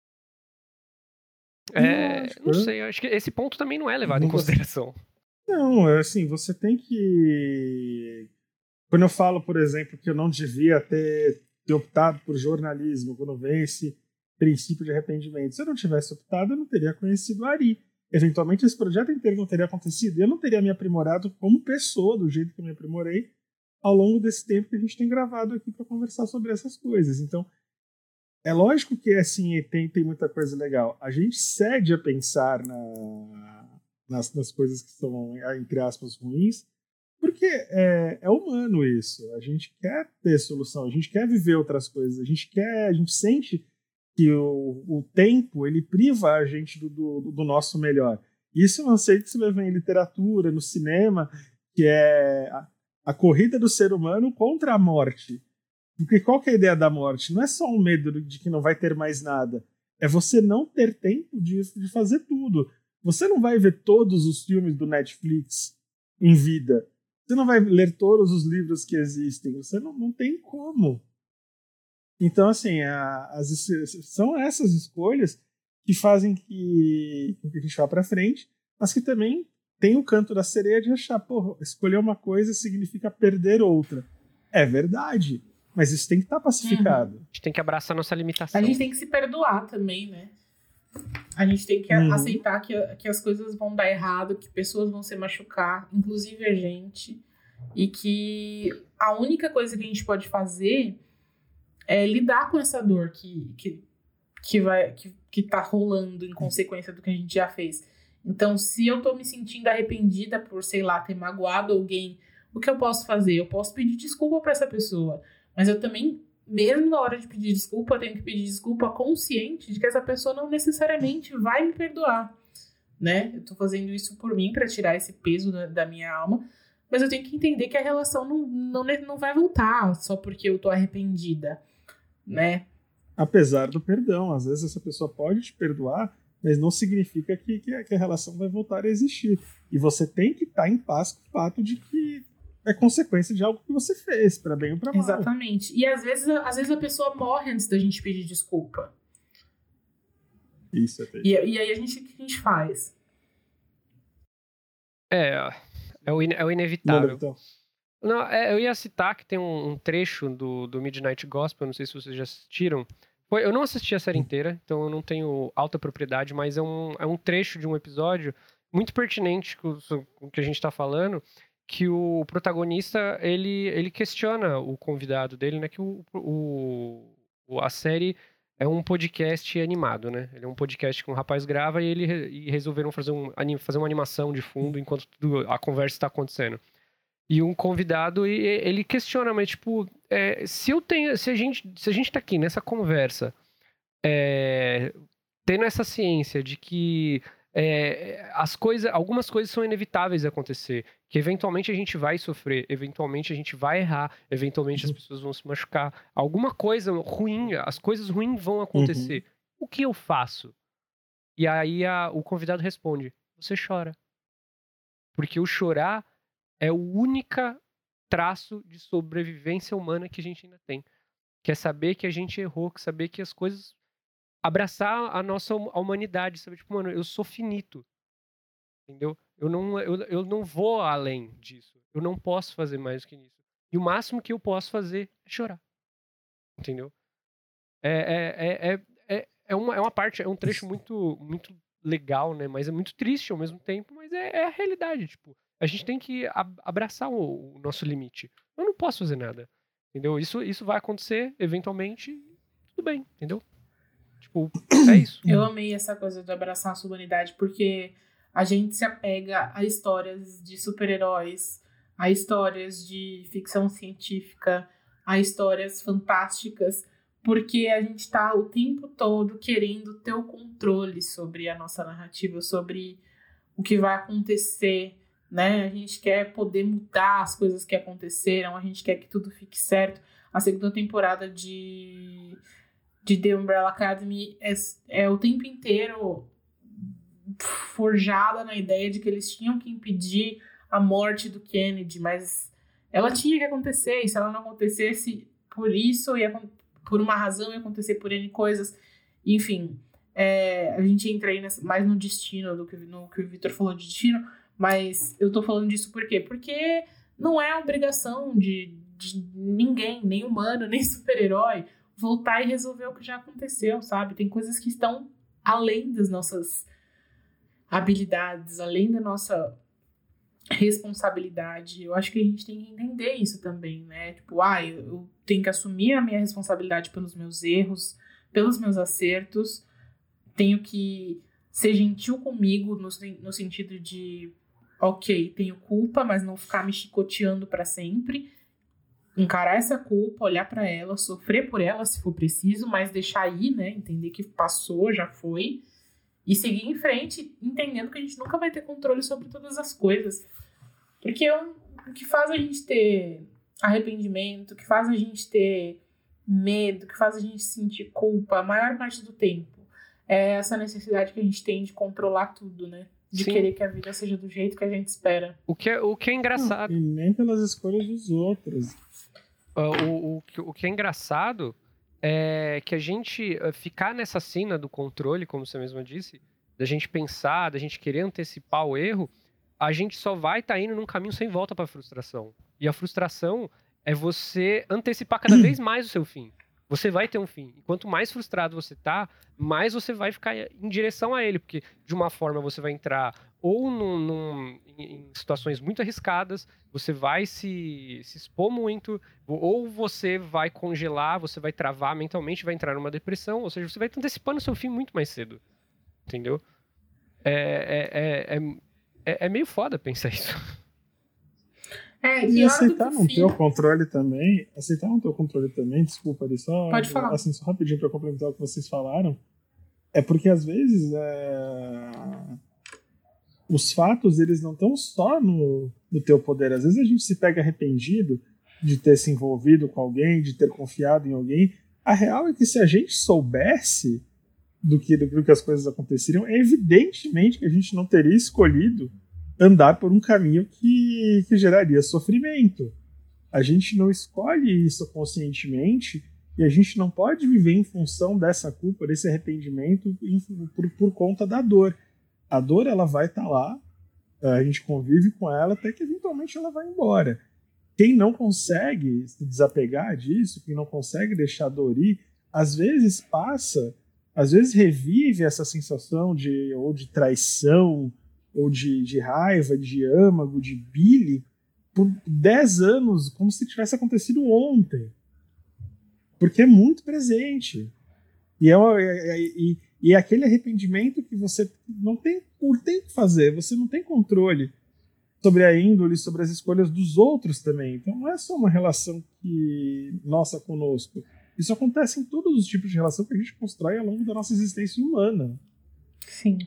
É, não, não sei, acho que esse ponto também não é levado não em consideração. Você... Não, é assim, você tem que... Quando eu falo, por exemplo, que eu não devia ter, ter optado por jornalismo, quando vem esse princípio de arrependimento, se eu não tivesse optado, eu não teria conhecido a Ari. Eventualmente, esse projeto inteiro não teria acontecido. Eu não teria me aprimorado como pessoa, do jeito que eu me aprimorei, ao longo desse tempo que a gente tem gravado aqui para conversar sobre essas coisas. Então, é lógico que assim, tem, tem muita coisa legal. A gente cede a pensar na... Nas, nas coisas que são, entre aspas, ruins, porque é, é humano isso. A gente quer ter solução, a gente quer viver outras coisas, a gente quer, a gente sente que o, o tempo, ele priva a gente do, do, do nosso melhor. Isso não sei que você vai ver em literatura, no cinema, que é a, a corrida do ser humano contra a morte. Porque qual que é a ideia da morte? Não é só um medo de que não vai ter mais nada. É você não ter tempo de, de fazer tudo. Você não vai ver todos os filmes do Netflix em vida. Você não vai ler todos os livros que existem. Você não, não tem como. Então, assim, a, as, são essas escolhas que fazem que, que a gente vá para frente, mas que também tem o canto da sereia de achar, pô, escolher uma coisa significa perder outra. É verdade. Mas isso tem que estar pacificado. Uhum. A gente tem que abraçar a nossa limitação. A gente tem que se perdoar também, né? A gente tem que uhum. aceitar que, que as coisas vão dar errado, que pessoas vão se machucar, inclusive a gente. E que a única coisa que a gente pode fazer é lidar com essa dor que, que, que, vai, que, que tá rolando em consequência do que a gente já fez. Então, se eu tô me sentindo arrependida por, sei lá, ter magoado alguém, o que eu posso fazer? Eu posso pedir desculpa pra essa pessoa. Mas eu também, mesmo na hora de pedir desculpa, eu tenho que pedir desculpa consciente de que essa pessoa não necessariamente vai me perdoar, né? Eu tô fazendo isso por mim, pra tirar esse peso da, da minha alma, mas eu tenho que entender que a relação não, não, não vai voltar só porque eu tô arrependida, né? Apesar do perdão, às vezes essa pessoa pode te perdoar, mas não significa que, que, a, que a relação vai voltar a existir. E você tem que estar em paz com o fato de que é consequência de algo que você fez, para bem ou para mal. Exatamente. E às vezes, às vezes a pessoa morre antes da gente pedir desculpa. Isso é e, e aí a gente, o que a gente faz? É, é o, in, é o inevitável. Não, então. Não, é, eu ia citar que tem um, um trecho do, do Midnight Gospel, não sei se vocês já assistiram. Foi, eu não assisti a série inteira, então eu não tenho alta propriedade, mas é um, é um trecho de um episódio muito pertinente com o que a gente está falando, que o protagonista, ele, ele questiona o convidado dele, né? Que o, o, a série é um podcast animado, né? Ele é um podcast que um rapaz grava e ele e resolveram fazer, um, fazer uma animação de fundo enquanto tudo, a conversa está acontecendo. E um convidado, ele questiona, mas tipo, é, se eu tenho, se a gente, se a gente tá aqui nessa conversa, é, tendo essa ciência de que É, as coisas, algumas coisas são inevitáveis de acontecer, que eventualmente a gente vai sofrer, eventualmente a gente vai errar, eventualmente as pessoas vão se machucar, alguma coisa ruim, as coisas ruins vão acontecer. Uhum. O que eu faço? E aí a, o convidado responde: você chora. Porque o chorar é o único traço de sobrevivência humana que a gente ainda tem. Que é saber que a gente errou, que saber que as coisas... abraçar a nossa a humanidade, sabe? Tipo, mano, eu sou finito, entendeu? Eu não, eu, eu não vou além disso. Eu não posso fazer mais do que isso. E o máximo que eu posso fazer é chorar, entendeu? É, é, é, é, é, é, uma, é uma parte, é um trecho muito, muito legal, né? Mas é muito triste ao mesmo tempo, mas é, é a realidade, tipo. A gente tem que abraçar o, o nosso limite. Eu não posso fazer nada, entendeu? Isso, isso vai acontecer, eventualmente, tudo bem, entendeu? Tipo, é isso. Eu amei essa coisa de abraçar a sua humanidade, porque a gente se apega a histórias de super-heróis, a histórias de ficção científica, a histórias fantásticas, porque a gente tá o tempo todo querendo ter o controle sobre a nossa narrativa, sobre o que vai acontecer, né? A gente quer poder mudar as coisas que aconteceram, a gente quer que tudo fique certo. A segunda temporada de... de The Umbrella Academy é, é o tempo inteiro forjada na ideia de que eles tinham que impedir a morte do Kennedy, mas ela tinha que acontecer, e se ela não acontecesse por isso, ia, por uma razão, ia acontecer por N coisas. Enfim, é, a gente entra aí nessa, mais no destino do que, no que o Victor falou de destino, mas eu tô falando disso por quê? Porque não é obrigação de, de ninguém, nem humano, nem super-herói, voltar e resolver o que já aconteceu, sabe? Tem coisas que estão além das nossas habilidades, além da nossa responsabilidade. Eu acho que a gente tem que entender isso também, né? Tipo, ah, eu tenho que assumir a minha responsabilidade pelos meus erros, pelos meus acertos, tenho que ser gentil comigo no, no sentido de, ok, tenho culpa, mas não ficar me chicoteando para sempre, encarar essa culpa, olhar para ela, sofrer por ela se for preciso, mas deixar aí, né? Entender que passou, já foi, e seguir em frente, entendendo que a gente nunca vai ter controle sobre todas as coisas. Porque o, o que faz a gente ter arrependimento, o que faz a gente ter medo, o que faz a gente sentir culpa, a maior parte do tempo, é essa necessidade que a gente tem de controlar tudo, né? De Sim. querer que a vida seja do jeito que a gente espera. O que é, o que é engraçado... Não, e nem pelas escolhas dos outros. Uh, o, o, o que é engraçado é que a gente uh, ficar nessa cena do controle, como você mesma disse, da gente pensar, da gente querer antecipar o erro, a gente só vai estar tá indo num caminho sem volta para a frustração. E a frustração é você antecipar cada vez mais o seu fim. Você vai ter um fim. E quanto mais frustrado você tá, mais você vai ficar em direção a ele. Porque, de uma forma, você vai entrar ou num, num, em situações muito arriscadas, você vai se, se expor muito, ou você vai congelar, você vai travar mentalmente, vai entrar numa depressão. Ou seja, você vai estar antecipando o seu fim muito mais cedo. Entendeu? É, é, é, é, é meio foda pensar isso. É, e aceitar não ter o controle também, aceitar não ter o controle também, desculpa ali, só, Pode falar. Assim, só rapidinho para complementar o que vocês falaram, é porque às vezes é... os fatos eles não estão só no, no teu poder, às vezes a gente se pega arrependido de ter se envolvido com alguém, de ter confiado em alguém. A real é que se a gente soubesse do que, do que as coisas aconteceriam, é evidentemente que a gente não teria escolhido andar por um caminho que, que geraria sofrimento. A gente não escolhe isso conscientemente e a gente não pode viver em função dessa culpa, desse arrependimento por, por conta da dor. A dor ela vai estar tá lá, a gente convive com ela até que eventualmente ela vai embora. Quem não consegue se desapegar disso, quem não consegue deixar a dor ir, às vezes passa, às vezes revive essa sensação de, ou de traição, ou de, de raiva, de âmago, de bile, por dez anos, como se tivesse acontecido ontem. Porque é muito presente. E é, é, é, e é aquele arrependimento que você não tem por tem que fazer, você não tem controle sobre a índole, sobre as escolhas dos outros também. Então não é só uma relação que nossa conosco. Isso acontece em todos os tipos de relação que a gente constrói ao longo da nossa existência humana. Sim.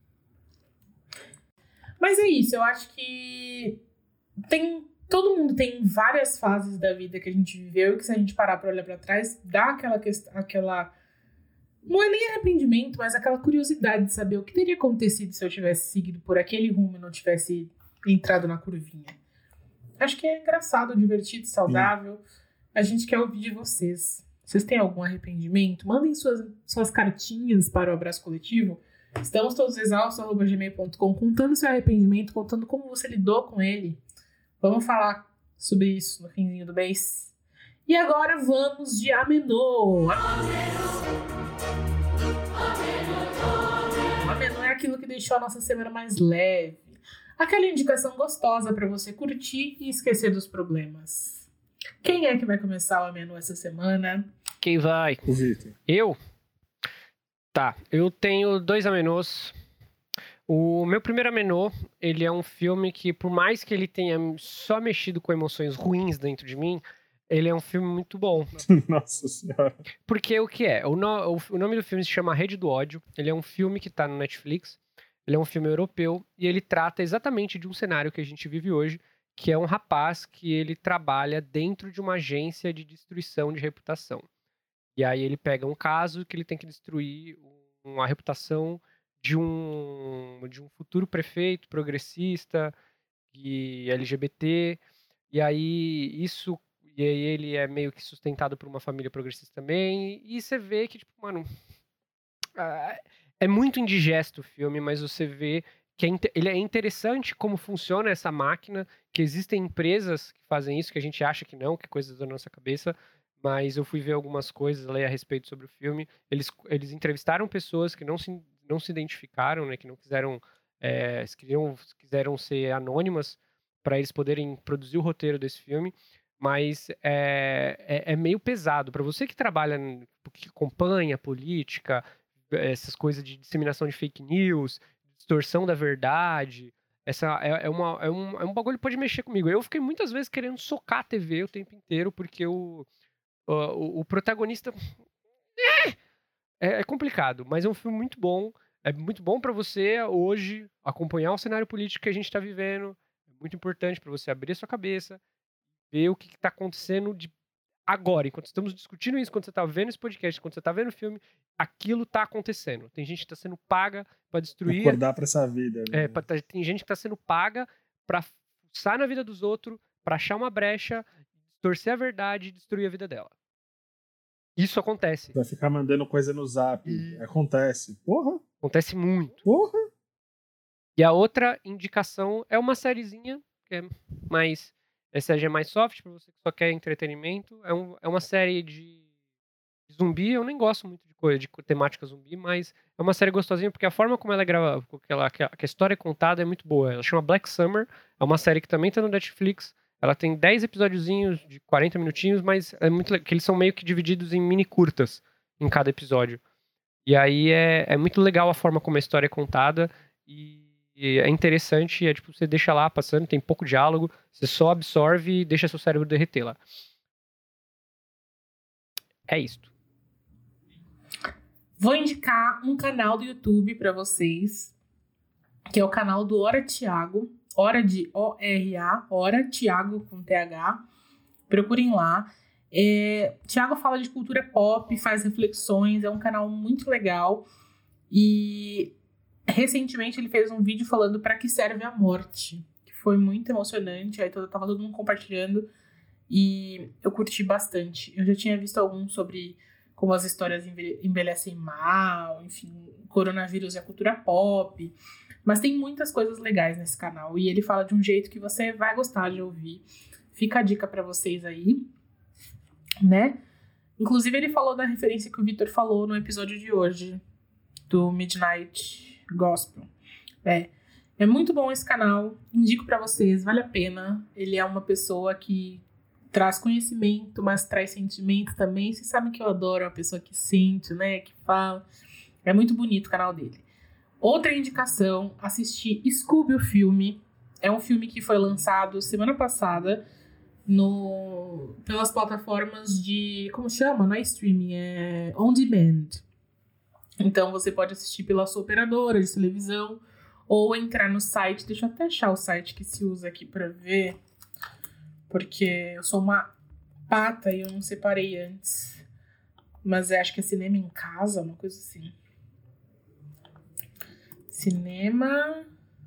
Mas é isso, eu acho que tem, todo mundo tem várias fases da vida que a gente viveu e que se a gente parar pra olhar pra trás, dá aquela questão, aquela... Não é nem arrependimento, mas aquela curiosidade de saber o que teria acontecido se eu tivesse seguido por aquele rumo e não tivesse entrado na curvinha. Acho que é engraçado, divertido, saudável. A gente quer ouvir de vocês. Vocês têm algum arrependimento? Mandem suas, suas cartinhas para o Abraço Coletivo. Estamos todos exaustos, arroba gmail ponto com, contando seu arrependimento, contando como você lidou com ele. Vamos falar sobre isso no finzinho do mês. E agora vamos de Amenô. O Amenô é aquilo que deixou a nossa semana mais leve. Aquela indicação gostosa para você curtir e esquecer dos problemas. Quem é que vai começar o Amenô essa semana? Quem vai? O Vitor. Eu? Tá, eu tenho dois amenôs. O meu primeiro amenô, ele é um filme que, por mais que ele tenha só mexido com emoções ruins dentro de mim, ele é um filme muito bom. Nossa Senhora. Porque o que é? O, no, o nome do filme se chama Rede do Ódio. Ele é um filme que tá no Netflix. Ele é um filme europeu e ele trata exatamente de um cenário que a gente vive hoje, que é um rapaz que ele trabalha dentro de uma agência de destruição de reputação. E aí ele pega um caso que ele tem que destruir uma reputação de um, de um futuro prefeito progressista e L G B T. E aí isso... E aí ele é meio que sustentado por uma família progressista também. E você vê que, tipo, mano... É muito indigesto o filme, mas você vê que é, ele é interessante como funciona essa máquina, que existem empresas que fazem isso, que a gente acha que não, que é coisa da nossa cabeça. Mas eu fui ver algumas coisas ali a respeito sobre o filme. Eles, eles entrevistaram pessoas que não se, não se identificaram, né, que não quiseram, é, queriam, quiseram ser anônimas para eles poderem produzir o roteiro desse filme. Mas é, é, é meio pesado. Para você que trabalha, que acompanha política, essas coisas de disseminação de fake news, distorção da verdade, essa é, é, uma, é, um, é um bagulho que pode mexer comigo. Eu fiquei muitas vezes querendo socar a T V o tempo inteiro, porque o O, o protagonista é, é complicado, mas é um filme muito bom. É muito bom para você, hoje, acompanhar o cenário político que a gente está vivendo. É muito importante para você abrir a sua cabeça, ver o que está acontecendo de agora. Enquanto estamos discutindo isso, quando você está vendo esse podcast, quando você está vendo o filme, aquilo está acontecendo. Tem gente que está sendo paga para destruir... Acordar para essa vida. Né? É, pra, tem gente que está sendo paga para fuçar na vida dos outros, para achar uma brecha, torcer a verdade e destruir a vida dela. Isso acontece. Vai ficar mandando coisa no zap. E... Acontece. Porra! Acontece muito. Porra! E a outra indicação é uma sériezinha, que é mais... Essa já é mais soft, pra você que só quer entretenimento. É, um, é uma série de zumbi. Eu nem gosto muito de coisa, de temática zumbi, mas é uma série gostosinha, porque a forma como ela é gravada, que, ela, que a história é contada é muito boa. Ela chama Black Summer. É uma série que também tá no Netflix. Ela tem dez episódiozinhos de quarenta minutinhos, mas é muito que eles são meio que divididos em mini curtas em cada episódio. E aí é, é muito legal a forma como a história é contada e, e é interessante, é tipo, você deixa lá passando, tem pouco diálogo, você só absorve e deixa seu cérebro derreter lá. É isto. Vou indicar um canal do YouTube pra vocês, que é o canal do Hora Thiago, Hora de O R A, Hora Thiago com T H. Procurem lá. É, Thiago fala de cultura pop, faz reflexões, é um canal muito legal. E recentemente ele fez um vídeo falando pra que serve a morte, que foi muito emocionante. Aí tava todo mundo compartilhando e eu curti bastante. Eu já tinha visto alguns sobre como as histórias envelhecem mal, enfim, coronavírus e a cultura pop. Mas tem muitas coisas legais nesse canal e ele fala de um jeito que você vai gostar de ouvir. Fica a dica pra vocês aí, né? Inclusive ele falou da referência que o Vitor falou no episódio de hoje do Midnight Gospel. É, é muito bom esse canal, indico pra vocês, vale a pena. Ele é uma pessoa que traz conhecimento, mas traz sentimento também. Vocês sabem que eu adoro uma pessoa que sente, né, que fala. É muito bonito o canal dele. Outra indicação, assistir Scooby, o filme. É um filme que foi lançado semana passada no, pelas plataformas de... Como chama? Não é streaming, é on demand. Então você pode assistir pela sua operadora de televisão ou entrar no site. Deixa eu até achar o site que se usa aqui pra ver, porque eu sou uma pata e eu não separei antes. Mas eu acho que é Cinema em Casa, uma coisa assim. Cinema...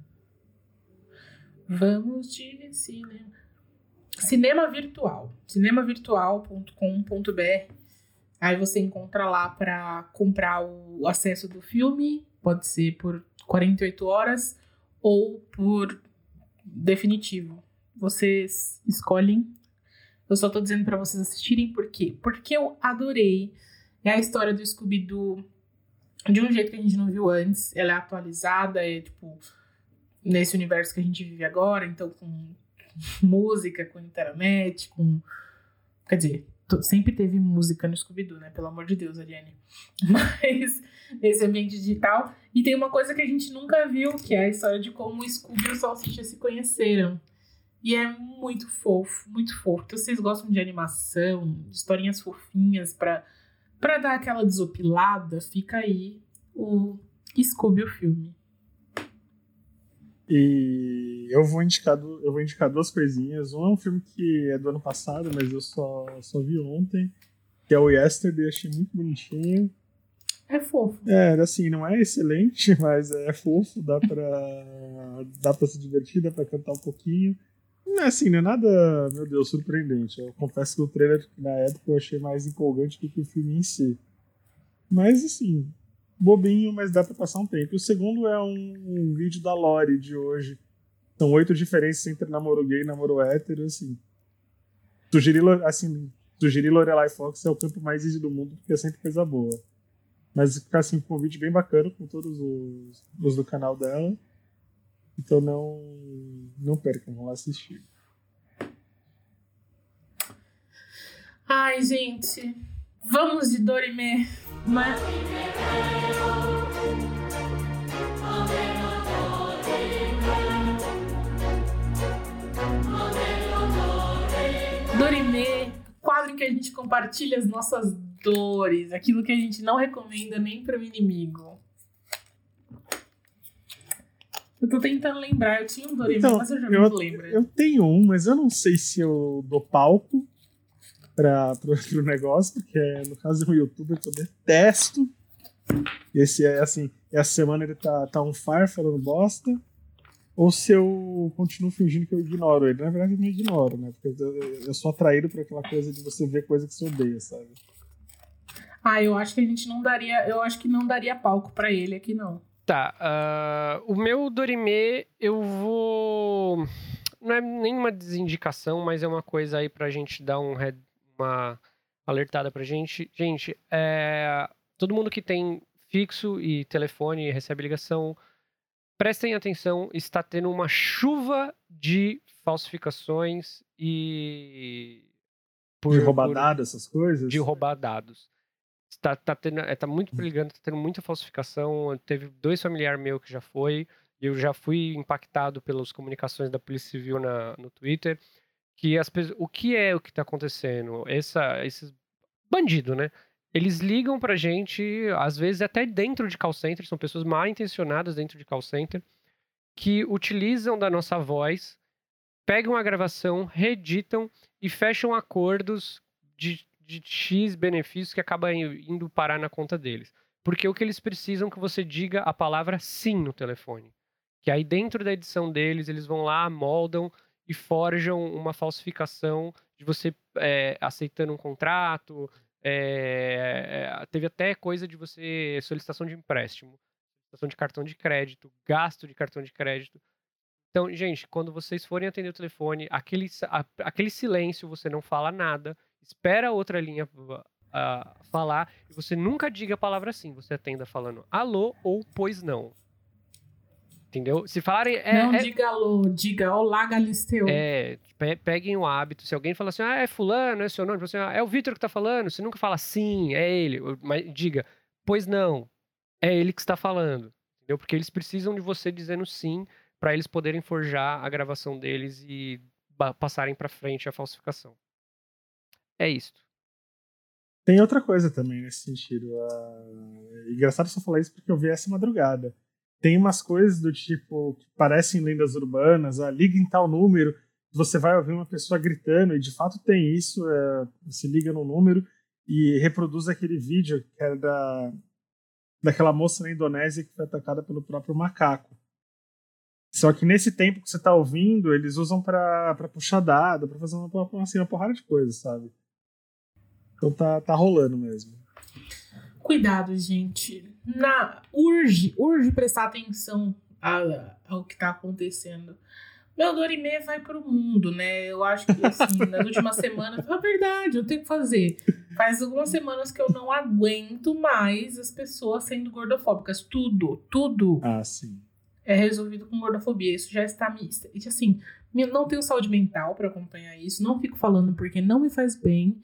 Vamos de cinema... Cinema Virtual. cinema virtual ponto com ponto b r. Aí você encontra lá para comprar o acesso do filme. Pode ser por quarenta e oito horas ou por definitivo. Vocês escolhem. Eu só tô dizendo para vocês assistirem. Por quê? Porque eu adorei. É a história do Scooby-Doo de um jeito que a gente não viu antes. Ela é atualizada, é tipo nesse universo que a gente vive agora. Então com música, com internet, com... Quer dizer, t- sempre teve música no Scooby-Doo, né? Pelo amor de Deus, Ariane. Mas nesse ambiente digital. E tem uma coisa que a gente nunca viu, que é a história de como o Scooby e o Salsicha se conheceram. E é muito fofo, muito fofo. Então, vocês gostam de animação, de historinhas fofinhas pra, pra dar aquela desopilada, fica aí o Scooby, o filme. E eu vou indicar, eu vou indicar duas coisinhas. Um é um filme que é do ano passado, mas eu só, só vi ontem, que é o Yesterday. Achei muito bonitinho. É fofo. É, assim, não é excelente, mas é fofo, dá pra, dá pra se divertir, dá pra cantar um pouquinho. Não é assim, não é nada, meu Deus, surpreendente. Eu confesso que o trailer, na época, eu achei mais empolgante do que o filme em si. Mas, assim, bobinho, mas dá pra passar um tempo. E o segundo é um, um vídeo da Lori de hoje. São oito diferenças entre namoro gay e namoro hétero, assim. Sugerir, assim, sugerir Lorelai Fox é o campo mais easy do mundo, porque é sempre coisa boa. Mas ficar assim com um vídeo bem bacana, com todos os, os do canal dela. Então não, não percam, vão lá assistir. Ai, gente. Vamos de Dorime. Mas... Dorime, quadro em que a gente compartilha as nossas dores, aquilo que a gente não recomenda nem para o inimigo. Eu tô tentando lembrar, eu tinha um Doraemon, Então, mas eu já eu, não lembro. Eu tenho um, mas eu não sei se eu dou palco pra, pro, pro negócio, porque no caso é um youtuber que eu detesto. Esse é assim, essa semana ele tá, tá on fire falando bosta. Ou se eu continuo fingindo que eu ignoro ele. Na verdade, eu não ignoro, né? Porque eu, eu sou atraído por aquela coisa de você ver coisa que você odeia, sabe? Ah, eu acho que a gente não daria. Eu acho que não daria palco pra ele aqui, não. Tá, uh, o meu Dorime, eu vou... Não é nenhuma desindicação, mas é uma coisa aí pra gente dar um red... uma alertada pra gente. Gente, é... todo mundo que tem fixo e telefone e recebe ligação, prestem atenção, está tendo uma chuva de falsificações e... Por, de roubar por... dados, essas coisas? De roubar dados. Tá, tá, tendo, é, tá muito brigando, tá tendo muita falsificação. Teve dois familiares meus que já foi. Eu já fui impactado pelas comunicações da Polícia Civil na, no Twitter. Que as, o que é o que tá acontecendo? Essa, esses bandidos, né? Eles ligam pra gente, às vezes até dentro de call center, são pessoas mal intencionadas dentro de call center, que utilizam da nossa voz, pegam a gravação, reeditam e fecham acordos de de X benefícios que acaba indo parar na conta deles. Porque o que eles precisam é que você diga a palavra sim no telefone. Que aí dentro da edição deles, eles vão lá, moldam e forjam uma falsificação de você é, aceitando um contrato. É, é, teve até coisa de você, solicitação de empréstimo, solicitação de cartão de crédito, gasto de cartão de crédito. Então, gente, quando vocês forem atender o telefone, aquele, a, aquele silêncio, você não fala nada, espera a outra linha uh, falar e você nunca diga a palavra sim. Você atenda falando alô ou pois não. Entendeu? Se falarem... É, não é, diga alô, diga olá, Galisteu. É, pe peguem o hábito. Se alguém fala assim, ah, é fulano, é seu nome, você, ah, é o Vitor que tá falando. Você nunca fala sim, é ele. Mas diga, pois não, é ele que está falando. Entendeu? Porque eles precisam de você dizendo sim para eles poderem forjar a gravação deles e passarem para frente a falsificação. É isso. Tem outra coisa também nesse sentido. Uh... Engraçado só falar isso porque eu vi essa madrugada. Tem umas coisas do tipo que parecem lendas urbanas. Ah, liga em tal número, você vai ouvir uma pessoa gritando, e de fato tem isso. É... Você liga no número e reproduz aquele vídeo que era da... daquela moça na Indonésia que foi atacada pelo próprio macaco. Só que nesse tempo que você tá ouvindo, eles usam pra, pra puxar dado, pra fazer uma, assim, uma porrada de coisas, sabe? Então tá, tá rolando mesmo. Cuidado, gente. Na, urge, urge prestar atenção a, ao que tá acontecendo. Meu Dorime vai pro mundo, né? Eu acho que, assim, nas últimas semanas... É verdade, eu tenho que fazer. Faz algumas semanas que eu não aguento mais as pessoas sendo gordofóbicas. Tudo, tudo. Ah, sim. É resolvido com gordofobia. Isso já está me... Assim, não tenho saúde mental pra acompanhar isso. Não fico falando porque não me faz bem.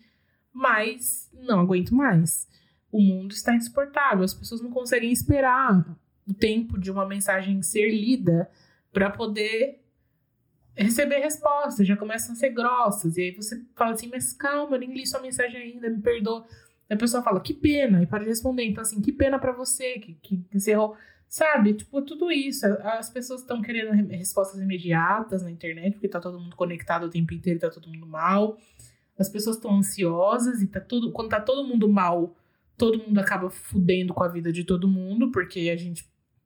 Mas não aguento mais. O mundo está insuportável. As pessoas não conseguem esperar o tempo de uma mensagem ser lida para poder receber resposta. Já começam a ser grossas. E aí você fala assim, mas calma, eu nem li sua mensagem ainda, me perdoa. E a pessoa fala, que pena, e para de responder. Então assim, que pena para você, que, que encerrou. Sabe, tipo, tudo isso. As pessoas estão querendo respostas imediatas na internet, porque tá todo mundo conectado o tempo inteiro, tá todo mundo mal. As pessoas estão ansiosas e tá tudo, quando tá todo mundo mal, todo mundo acaba fudendo com a vida de todo mundo, porque a gente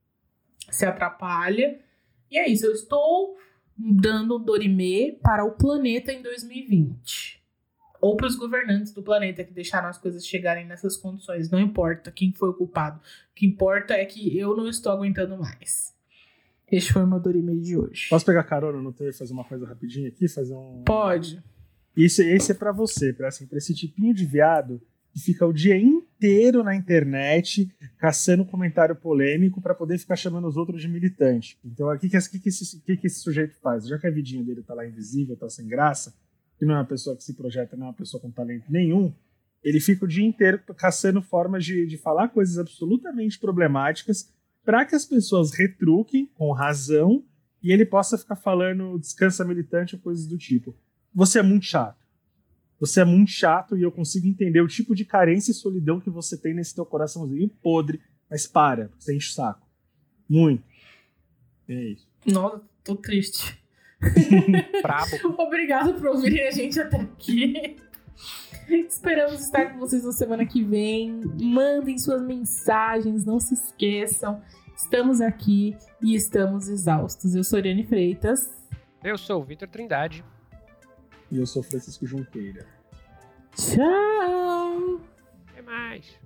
se atrapalha. E é isso, eu estou dando um Dorime para o planeta em dois mil e vinte. Ou para os governantes do planeta que deixaram as coisas chegarem nessas condições. Não importa quem foi o culpado. O que importa é que eu não estou aguentando mais. Este foi o meu Dorime de hoje. Posso pegar carona no Twitter e fazer uma coisa rapidinho aqui? Fazer um... Pode. Esse, esse é pra você, pra, assim, pra esse tipinho de viado que fica o dia inteiro na internet caçando comentário polêmico pra poder ficar chamando os outros de militante. Então, o que, que, que, que, esse, que, que esse sujeito faz? Já que a vidinha dele tá lá invisível, tá sem graça, que não é uma pessoa que se projeta, não é uma pessoa com talento nenhum, ele fica o dia inteiro caçando formas de, de falar coisas absolutamente problemáticas pra que as pessoas retruquem com razão e ele possa ficar falando descansa militante ou coisas do tipo. Você é muito chato. Você é muito chato e eu consigo entender o tipo de carência e solidão que você tem nesse teu coraçãozinho podre, mas para, você enche o saco. Muito. É isso. Nossa, tô triste. Brabo. Obrigado por ouvirem a gente até aqui. Esperamos estar com vocês na semana que vem. Mandem suas mensagens, não se esqueçam. Estamos aqui e estamos exaustos. Eu sou Ariane Freitas. Eu sou o Vitor Trindade. E eu sou Francisco Junqueira. Tchau! Até mais.